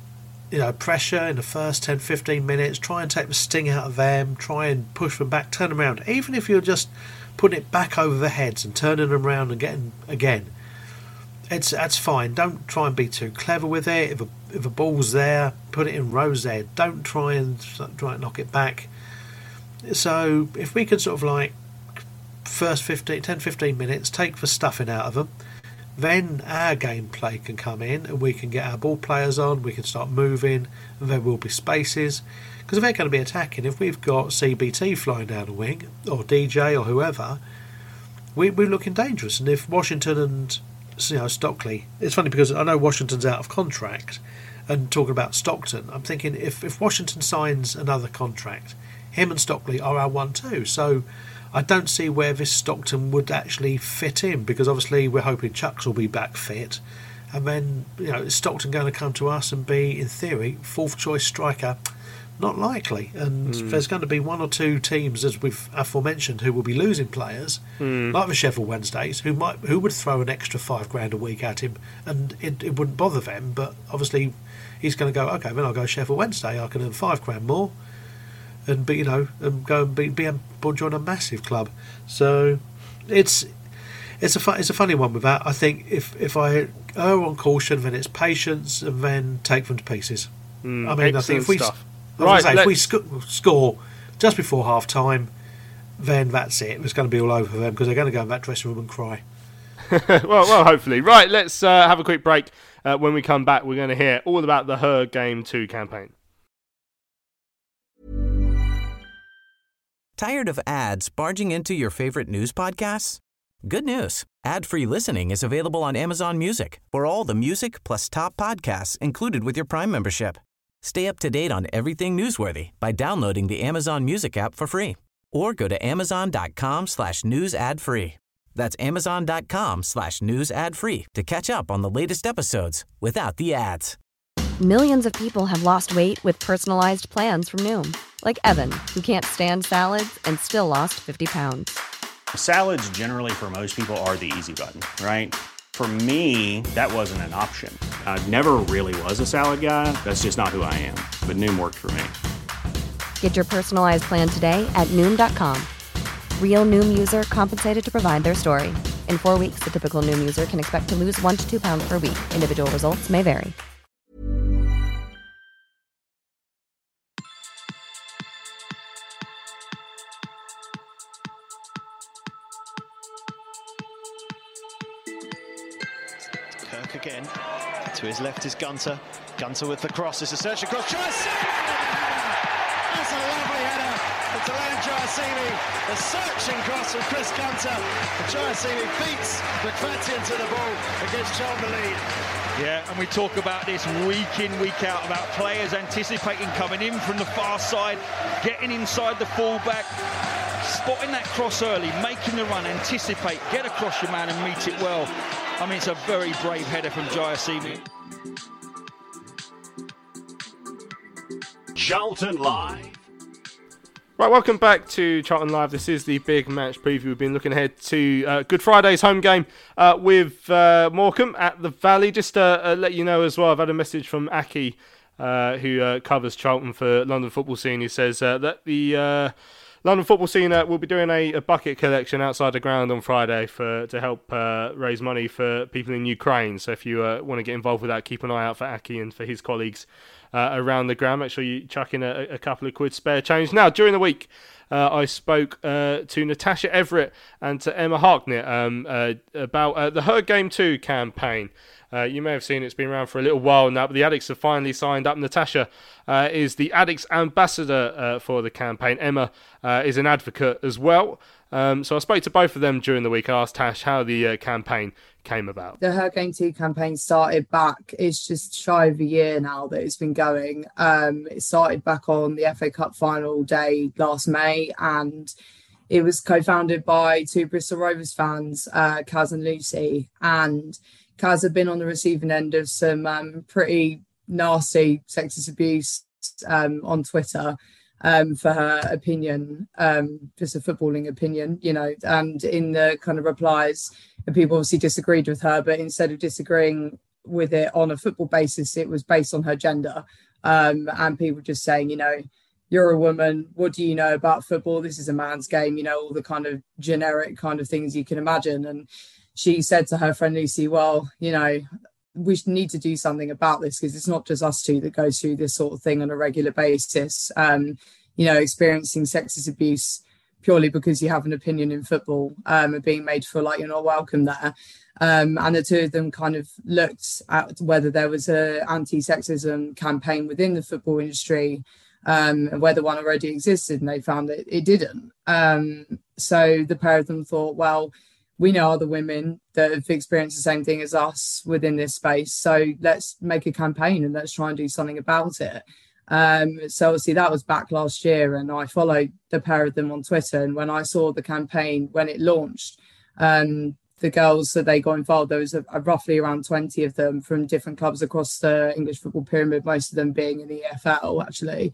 pressure in the first 10, 15 minutes, try and take the sting out of them, try and push them back, turn them around. Even if you're just putting it back over their heads and turning them around and getting again, that's fine. Don't try and be too clever with it. If a ball's there, put it in rows there. Don't try and knock it back. So if we can sort of like first 10, 15 minutes, take the stuffing out of them, then our gameplay can come in and we can get our ball players on, we can start moving, and there will be spaces. Because if they're going to be attacking, if we've got CBT flying down the wing, or DJ or whoever, we're looking dangerous. And if Washington and Stockley, it's funny because I know Washington's out of contract, and talking about Stockton, I'm thinking if Washington signs another contract, him and Stockley are our 1-2. So I don't see where this Stockton would actually fit in, because obviously we're hoping Chucks will be back fit, and then is Stockton going to come to us and be, in theory, fourth choice striker? Not likely. And there's going to be one or two teams, as we've aforementioned, who will be losing players, like the Sheffield Wednesdays, who would throw an extra £5,000 a week at him, and it wouldn't bother them. But obviously he's going to go, okay, then I'll go Sheffield Wednesday. I can earn £5,000 more, and be and go and join a massive club. So it's a funny one with that. I think if I err on caution, then it's patience, and then take them to pieces. I think if we if we score just before half time, then that's it. It's going to be all over for them, because they're going to go in that dressing room and cry. well, hopefully. Right, let's have a quick break. When we come back, we're going to hear all about the Her Game 2 campaign. Tired of ads barging into your favorite news podcasts? Good news. Ad-free listening is available on Amazon Music for all the music plus top podcasts included with your Prime membership. Stay up to date on everything newsworthy by downloading the Amazon Music app for free, or go to amazon.com/news ad free. That's amazon.com/news ad free to catch up on the latest episodes without the ads. Millions of people have lost weight with personalized plans from Noom. Like Evan, who can't stand salads and still lost 50 pounds. Salads generally for most people are the easy button, right? For me, that wasn't an option. I never really was a salad guy. That's just not who I am. But Noom worked for me. Get your personalized plan today at Noom.com. Real Noom user compensated to provide their story. In 4 weeks, the typical Noom user can expect to lose 1 to 2 pounds per week. Individual results may vary. Kirk again. To his left is Gunter. Gunter with the cross. It's a search across. Jurassic! That's a lovely header. It's Alain Jurassini. The searching cross from Chris Gunter. Jurassini beats McFadden to the ball against Charlton Lead. Yeah, and we talk about this week in, week out, about players anticipating coming in from the far side, getting inside the fullback, spotting that cross early, making the run, anticipate, get across your man and meet it well. I mean, it's a very brave header from Jurassini. Charlton Live. Right, welcome back to Charlton Live. This is the big match preview. We've been looking ahead to Good Friday's home game with Morecambe at the Valley. Just to let you know as well, I've had a message from Aki, who covers Charlton for London Football Scene. He says that the London Football Scene will be doing a bucket collection outside the ground on Friday to help raise money for people in Ukraine. So if you want to get involved with that, keep an eye out for Aki and for his colleagues around the ground. Make sure you chuck in a couple of quid spare change. Now, during the week, I spoke to Natasha Everett and to Emma Harknett about the Her Game 2 campaign. You may have seen it's been around for a little while now, but the Addicts have finally signed up. Natasha is the Addicts ambassador for the campaign. Emma is an advocate as well. So I spoke to both of them during the week. I asked Tash how the campaign came about. The Her Game 2 campaign started back, it's just shy of a year now that it's been going. It started back on the FA Cup final day last May, and it was co-founded by two Bristol Rovers fans, Kaz and Lucy. And Kaz had been on the receiving end of some pretty nasty sexist abuse on Twitter for her opinion, just a footballing opinion, you know, and in the kind of replies, people obviously disagreed with her, but instead of disagreeing with it on a football basis, it was based on her gender. and people just saying, you're a woman, what do you know about football? This is a man's game, all the kind of generic kind of things you can imagine. And she said to her friend Lucy, well, we need to do something about this, because it's not just us two that goes through this sort of thing on a regular basis, experiencing sexist abuse purely because you have an opinion in football, and being made to feel like you're not welcome there. And the two of them kind of looked at whether there was a anti-sexism campaign within the football industry, and whether one already existed, and they found that it didn't. So the pair of them thought, well, we know other women that have experienced the same thing as us within this space, so let's make a campaign and let's try and do something about it. So obviously that was back last year, and I followed the pair of them on Twitter, and when I saw the campaign when it launched, the girls that they got involved, there was roughly around 20 of them from different clubs across the English football pyramid, most of them being in the EFL actually.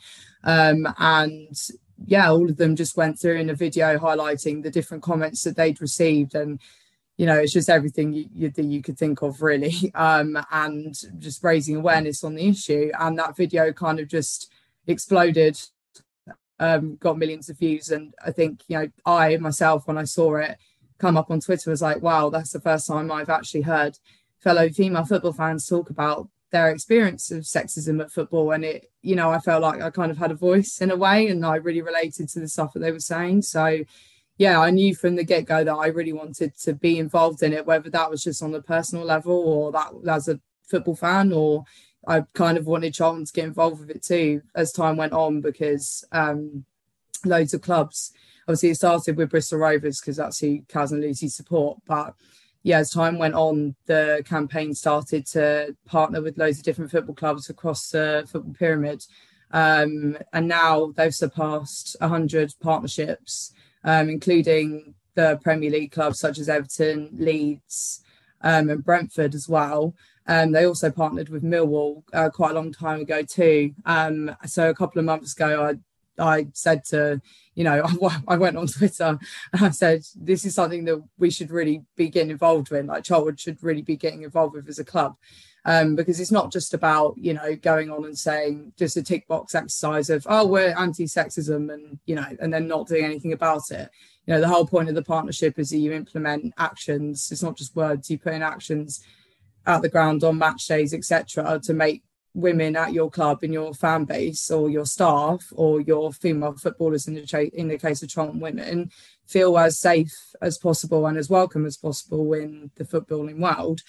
And yeah, all of them just went through in a video highlighting the different comments that they'd received. And, it's just everything you could think of really, and just raising awareness on the issue. And that video kind of just exploded, got millions of views. And I think, I myself, when I saw it come up on Twitter, was like, wow, that's the first time I've actually heard fellow female football fans talk about their experience of sexism at football. And it, I felt like I kind of had a voice in a way, and I really related to the stuff that they were saying. So yeah, I knew from the get-go that I really wanted to be involved in it, whether that was just on a personal level or that as a football fan, or I kind of wanted Charlton to get involved with it too as time went on, because loads of clubs, obviously it started with Bristol Rovers because that's who Kaz and Lucy support, but yeah, as time went on, the campaign started to partner with loads of different football clubs across the football pyramid. And now they've surpassed 100 partnerships, including the Premier League clubs such as Everton, Leeds, and Brentford as well. They also partnered with Millwall quite a long time ago too. So a couple of months ago, I said to, I went on Twitter and I said, this is something that we should really be getting involved with, like Charlton should really be getting involved with as a club. Because it's not just about, going on and saying just a tick box exercise of, oh, we're anti-sexism and, and then not doing anything about it. The whole point of the partnership is that you implement actions. It's not just words, you put in actions out the ground on match days, etc., to make women at your club, in your fan base or your staff or your female footballers in the case of Charlton women, feel as safe as possible and as welcome as possible in the footballing world.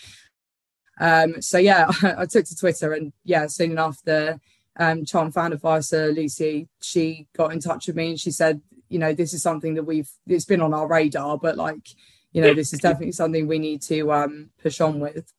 So yeah, I took to Twitter, and yeah, soon enough the Charlton fan advisor Lucy, she got in touch with me and she said, this is something that it's been on our radar, but this is definitely something we need to push on with.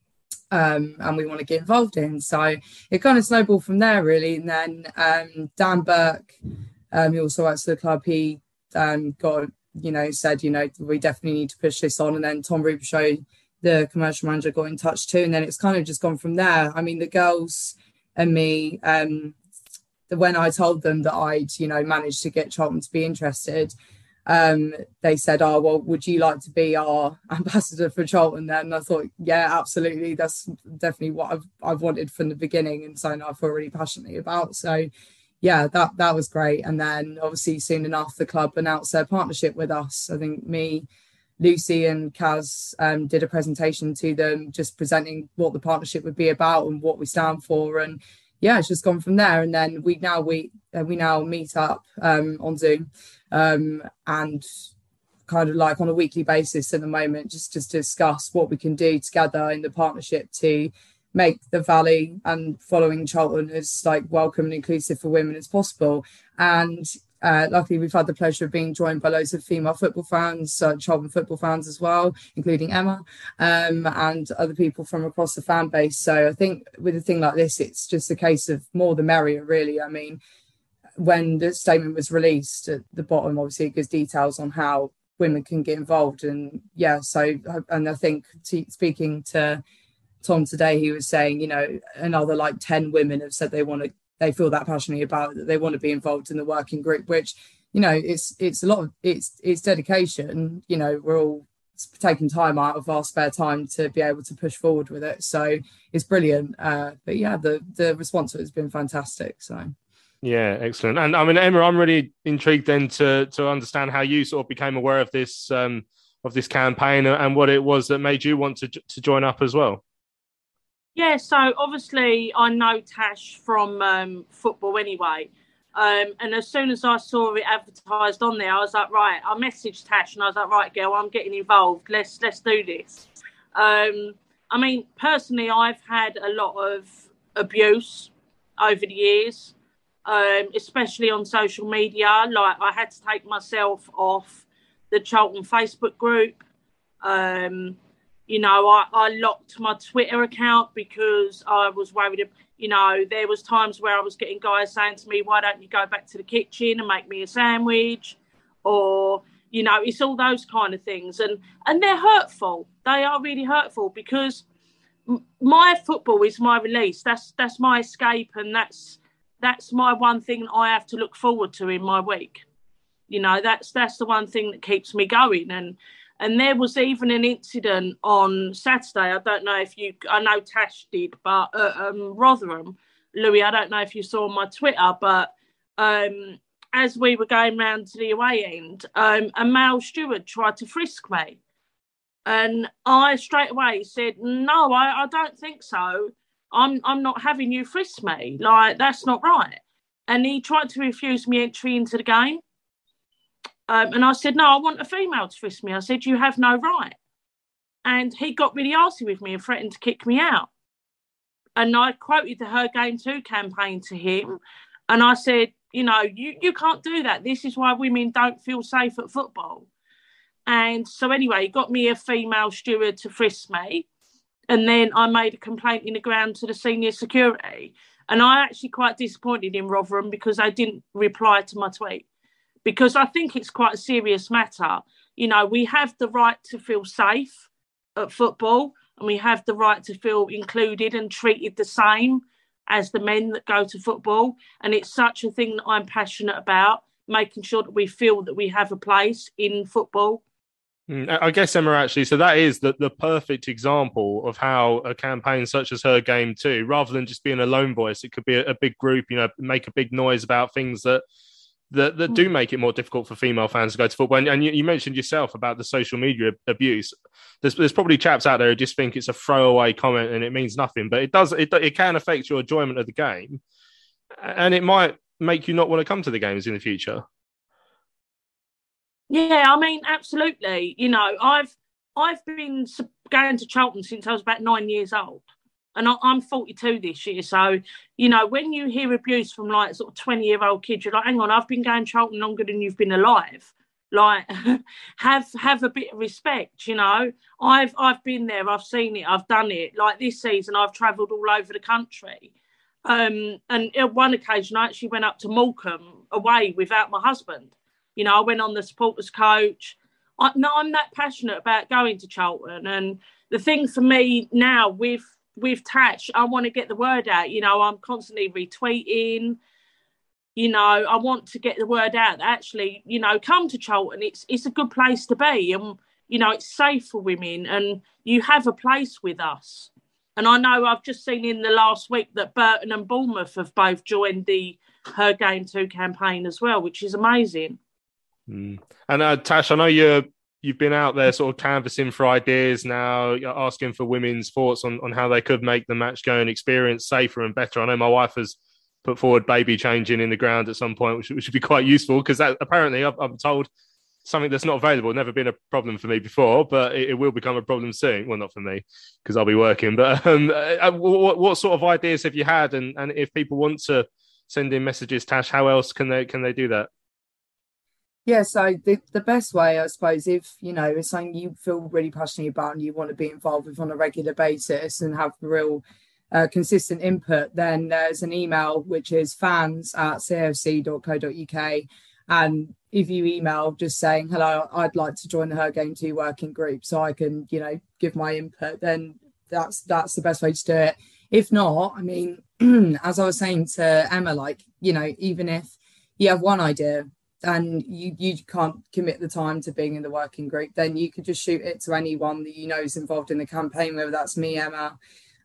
And we want to get involved in. So it kind of snowballed from there really. And then Dan Burke, who also works at the club, he got, said, we definitely need to push this on. And then Tom Rubishow, the commercial manager, got in touch too. And then it's kind of just gone from there. I mean, the girls and me, when I told them that I'd, managed to get Charlton to be interested, they said, oh, well, would you like to be our ambassador for Charlton then? And I thought, yeah, absolutely. That's definitely what I've wanted from the beginning, and something I feel really passionately about. So yeah, that was great. And then obviously soon enough, the club announced their partnership with us. I think me, Lucy and Kaz did a presentation to them, just presenting what the partnership would be about and what we stand for. And yeah, it's just gone from there. And then we now meet up on Zoom and kind of like on a weekly basis at the moment, just to discuss what we can do together in the partnership to make the Valley and following Charlton as like welcome and inclusive for women as possible. And luckily we've had the pleasure of being joined by loads of female football fans, Charlton football fans as well, including Emma, and other people from across the fan base. So I think with a thing like this, it's just a case of more the merrier, really. I mean, when the statement was released at the bottom, obviously it gives details on how women can get involved. And yeah, so, and I think speaking to Tom today, he was saying, another like 10 women have said they feel that passionately about it, that they want to be involved in the working group, which, it's a lot of, it's dedication. We're all taking time out of our spare time to be able to push forward with it. So it's brilliant. But yeah, the response to it has been fantastic. So. Yeah, excellent. And I mean, Emma, I'm really intrigued then to understand how you sort of became aware of this campaign and what it was that made you want to join up as well. Yeah, so obviously I know Tash from football anyway. And as soon as I saw it advertised on there, I was like, right, I messaged Tash and I was like, right, girl, I'm getting involved. Let's do this. I mean, personally, I've had a lot of abuse over the years, especially on social media. Like, I had to take myself off the Charlton Facebook group. You know, I locked my Twitter account because I was worried. You know, there was times where I was getting guys saying to me, why don't you go back to the kitchen and make me a sandwich? Or, you know, it's all those kind of things. And they're hurtful. They are really hurtful because my football is my release. That's my escape, and that's my one thing I have to look forward to in my week. You know, that's the one thing that keeps me going. And there was even an incident on Saturday. I don't know if I know Tash did, but Rotherham, Louis, I don't know if you saw my Twitter, but as we were going round to the away end, a male steward tried to frisk me. And I straight away said, no, I don't think so. I'm not having you frisk me. Like, that's not right. And he tried to refuse me entry into the game. And I said, no, I want a female to frisk me. I said, you have no right. And he got really arsy with me and threatened to kick me out. And I quoted the Her Game Too campaign to him. And I said, you know, you can't do that. This is why women don't feel safe at football. And so anyway, he got me a female steward to frisk me. And then I made a complaint in the ground to the senior security. And I actually quite disappointed in Rotherham because they didn't reply to my tweet. Because I think it's quite a serious matter. You know, we have the right to feel safe at football, and we have the right to feel included and treated the same as the men that go to football. And it's such a thing that I'm passionate about, making sure that we feel that we have a place in football. I guess, Emma, actually, so that is the perfect example of how a campaign such as Her Game Too, rather than just being a lone voice, it could be a big group, you know, make a big noise about things that do make it more difficult for female fans to go to football. And you mentioned yourself about the social media abuse. There's probably chaps out there who just think it's a throwaway comment and it means nothing, but it can affect your enjoyment of the game, and it might make you not want to come to the games in the future. Yeah, I mean, absolutely. You know, I've been going to Charlton since I was about 9 years old. And I'm 42 this year. So, you know, when you hear abuse from like sort of 20-year-old kids, you're like, hang on, I've been going Charlton longer than you've been alive. Like, have a bit of respect, you know. I've been there, I've seen it, I've done it. Like this season, I've travelled all over the country. And at one occasion, I actually went up to Morecambe away without my husband. You know, I went on the supporters coach. I'm that passionate about going to Charlton. And the thing for me now with Tash, I want to get the word out. You know, I'm constantly retweeting. You know, I want to get the word out that actually, you know, come to Charlton. It's a good place to be. And, you know, it's safe for women and you have a place with us. And I know I've just seen in the last week that Burton and Bournemouth have both joined the Her Game Too campaign as well, which is amazing. And Tash, I know you've been out there sort of canvassing for ideas now, asking for women's thoughts on how they could make the match going experience safer and better. I know my wife has put forward baby changing in the ground at some point, which would be quite useful because apparently I'm told something that's not available. Never been a problem for me before, but it will become a problem soon. Well, not for me because I'll be working. But what sort of ideas have you had? And if people want to send in messages, Tash, how else can they do that? Yeah, so the best way, I suppose, if, you know, it's something you feel really passionate about and you want to be involved with on a regular basis and have real consistent input, then there's an email which is fans@cfc.co.uk. And if you email just saying, hello, I'd like to join the Her Game Too working group so I can, you know, give my input, then that's the best way to do it. If not, I mean, as I was saying to Emma, like, you know, even if you have one idea, and you can't commit the time to being in the working group, then you could just shoot it to anyone that you know is involved in the campaign, whether that's me, Emma,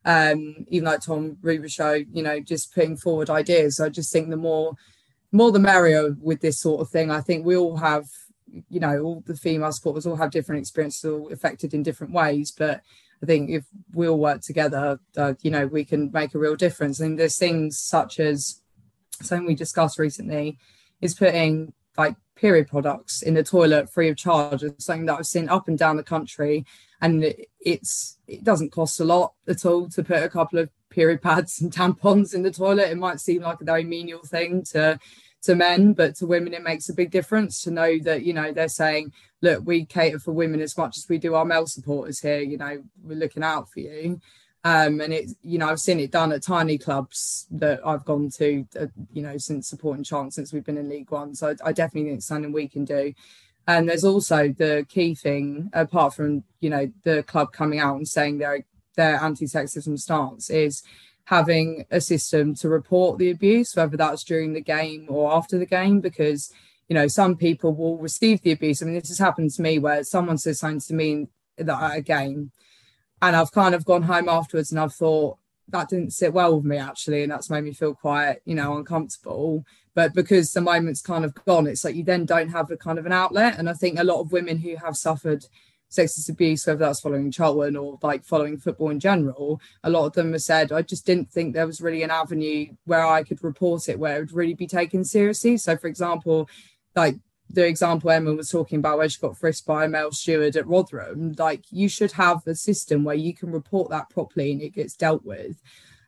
even like Tom Rubishow, you know, just putting forward ideas. So I just think the more the merrier with this sort of thing. I think we all have, you know, all the female supporters all have different experiences, all affected in different ways. But I think if we all work together, you know, we can make a real difference. And there's things such as something we discussed recently is putting like period products in the toilet free of charge. It's something that I've seen up and down the country, and it doesn't cost a lot at all to put a couple of period pads and tampons in the toilet. It might seem like a very menial thing to men, but to women it makes a big difference to know that, you know, they're saying, look, we cater for women as much as we do our male supporters here, you know, we're looking out for you. And it's, you know, I've seen it done at tiny clubs that I've gone to, you know, since supporting Chance, since we've been in League One. So I definitely think it's something we can do. And there's also the key thing, apart from, you know, the club coming out and saying their anti-sexism stance, is having a system to report the abuse, whether that's during the game or after the game, because, you know, some people will receive the abuse. I mean, this has happened to me where someone says something to me at a game, and I've kind of gone home afterwards and I've thought, that didn't sit well with me, actually. And that's made me feel quite, you know, uncomfortable. But because the moment's kind of gone, it's like you then don't have a kind of an outlet. And I think a lot of women who have suffered sexist abuse, whether that's following Charlton or like following football in general, a lot of them have said, I just didn't think there was really an avenue where I could report it, where it would really be taken seriously. So, for example, like the example Emma was talking about where she got frisked by a male steward at Rotherham, like you should have a system where you can report that properly and it gets dealt with.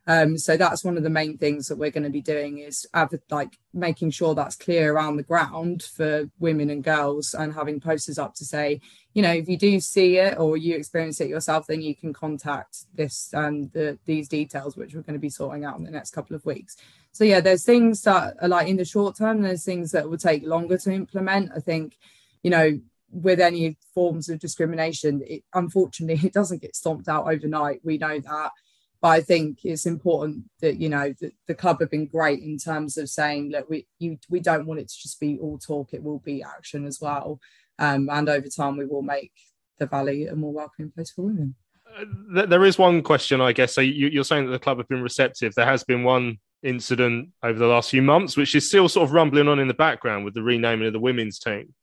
So that's one of the main things that we're going to be doing, is like making sure that's clear around the ground for women and girls, and having posters up to say, you know, if you do see it or you experience it yourself, then you can contact this and these details, which we're going to be sorting out in the next couple of weeks. So yeah, there's things that are like in the short term, there's things that will take longer to implement. I think, you know, with any forms of discrimination, unfortunately, it doesn't get stomped out overnight. We know that. But I think it's important that, you know, the club have been great in terms of saying, look, we don't want it to just be all talk, it will be action as well. And over time, we will make the Valley a more welcoming place for women. There is one question, I guess. So you're saying that the club have been receptive. There has been one incident over the last few months, which is still sort of rumbling on in the background with the renaming of the women's team.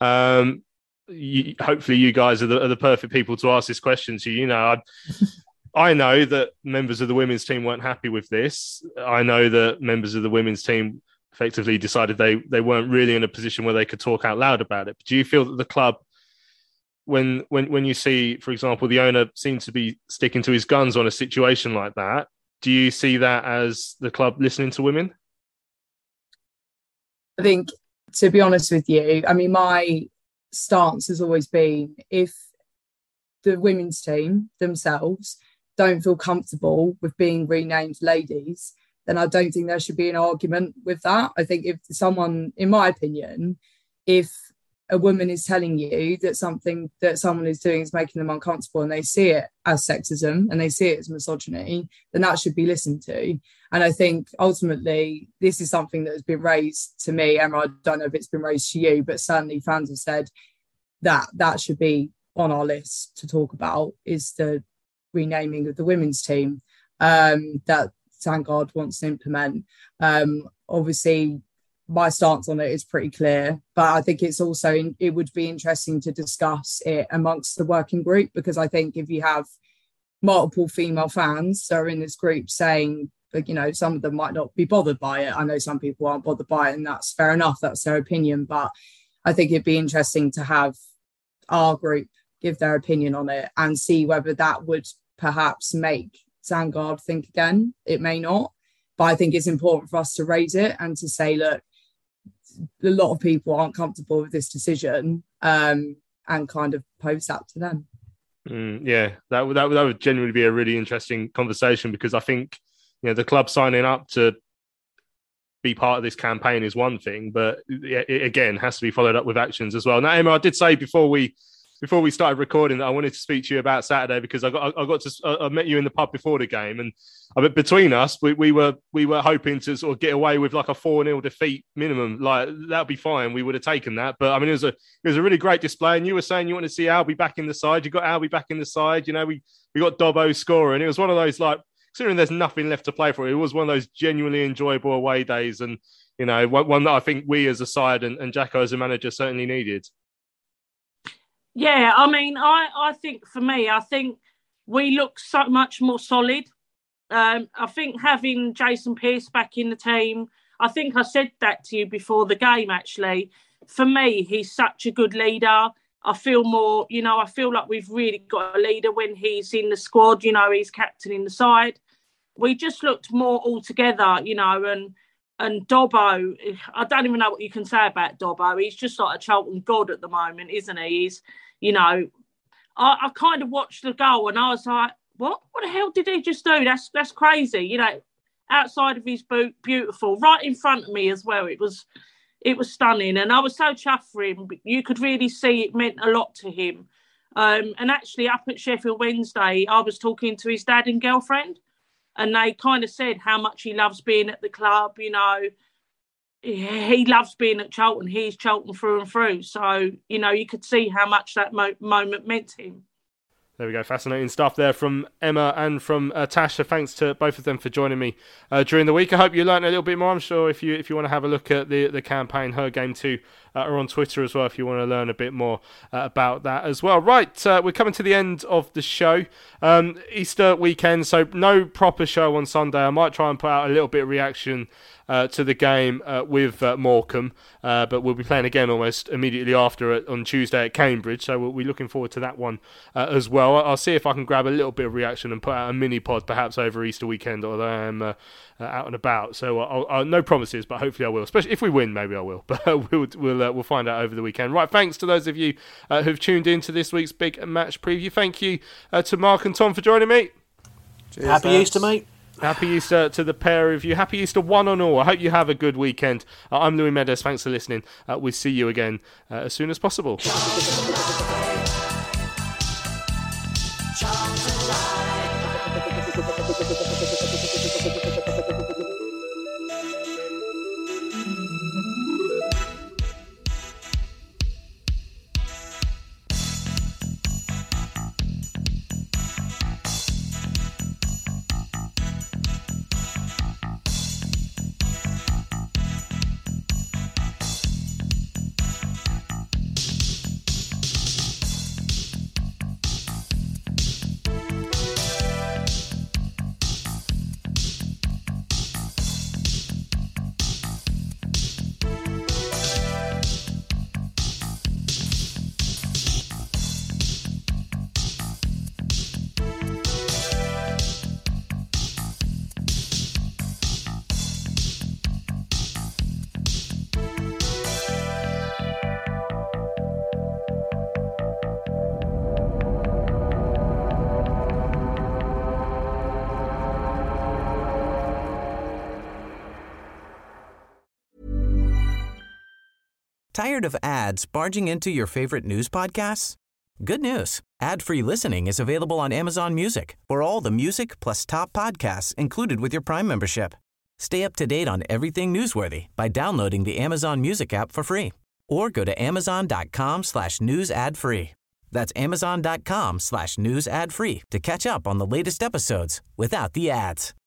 Hopefully you guys are the perfect people to ask this question to. You know, I know that members of the women's team weren't happy with this. I know that members of the women's team effectively decided they weren't really in a position where they could talk out loud about it. But do you feel that the club, when you see, for example, the owner seems to be sticking to his guns on a situation like that, do you see that as the club listening to women? I think, to be honest with you, I mean, my stance has always been, if the women's team themselves don't feel comfortable with being renamed ladies, then I don't think there should be an argument with that. I think if someone, in my opinion, if a woman is telling you that something that someone is doing is making them uncomfortable and they see it as sexism and they see it as misogyny, then that should be listened to. And I think ultimately this is something that has been raised to me. Emma, I don't know if it's been raised to you, but certainly fans have said that should be on our list to talk about, is the renaming of the women's team that Sandgard wants to implement. Obviously, my stance on it is pretty clear, but I think it's also, it would be interesting to discuss it amongst the working group, because I think if you have multiple female fans that are in this group saying, you know, some of them might not be bothered by it. I know some people aren't bothered by it, and that's fair enough. That's their opinion. But I think it'd be interesting to have our group give their opinion on it and see whether that would perhaps make Sandgard think again. It may not, but I think it's important for us to raise it and to say, look, a lot of people aren't comfortable with this decision, and kind of pose that to them. Yeah, that would genuinely be a really interesting conversation, because I think, you know, the club signing up to be part of this campaign is one thing, but it again has to be followed up with actions as well. Now, Emma, I did say before we before we started recording that I wanted to speak to you about Saturday, because I met you in the pub before the game, and I mean, between us, we were hoping to sort of get away with like a 4-0 defeat minimum. Like, that'd be fine. We would have taken that. But I mean, it was a really great display. And you were saying you want to see Albie back in the side. You got Albie back in the side. You know, we got Dobbo scoring. It was one of those, like, considering there's nothing left to play for, it was one of those genuinely enjoyable away days, and you know, one that I think we as a side and Jacko as a manager certainly needed. Yeah, I mean, I think for me, I think we look so much more solid. I think having Jason Pearce back in the team, I think I said that to you before the game, actually. For me, he's such a good leader. I feel like we've really got a leader when he's in the squad. You know, he's captaining the side. We just looked more all together, you know, and Dobbo, I don't even know what you can say about Dobbo. He's just like a Charlton god at the moment, isn't he? He's, you know, I kind of watched the goal and I was like, what the hell did he just do? That's crazy. You know, outside of his boot, beautiful. Right in front of me as well. It was stunning. And I was so chuffed for him. You could really see it meant a lot to him. And actually up at Sheffield Wednesday, I was talking to his dad and girlfriend, and they kind of said how much he loves being at the club. You know, he loves being at Charlton. He's Charlton through and through. So, you know, you could see how much that moment meant to him. There we go. Fascinating stuff there from Emma and from Tasha. Thanks to both of them for joining me during the week. I hope you learned a little bit more. I'm sure if you want to have a look at the campaign, Her Game Too, are on Twitter as well if you want to learn a bit more about that as well. Right, we're coming to the end of the show. Easter weekend, so no proper show on Sunday. I might try and put out a little bit of reaction to the game with Morecambe, but we'll be playing again almost immediately after it on Tuesday at Cambridge, so we'll be looking forward to that one as well. I'll see if I can grab a little bit of reaction and put out a mini pod perhaps over Easter weekend, although I am out and about, so I'll no promises, but hopefully I will. Especially if we win, maybe I will, but we'll find out over the weekend. Right, thanks to those of you who've tuned in to this week's big match preview. Thank you to Mark and Tom for joining me. Cheers, Happy Easter, mate. Happy Easter to the pair of you. Happy Easter one and all. I hope you have a good weekend. I'm Louis Meadows. Thanks for listening. We'll see you again as soon as possible. Tired of ads barging into your favorite news podcasts? Good news. Ad-free listening is available on Amazon Music for all the music plus top podcasts included with your Prime membership. Stay up to date on everything newsworthy by downloading the Amazon Music app for free or go to amazon.com/news ad free. That's amazon.com/news ad free to catch up on the latest episodes without the ads.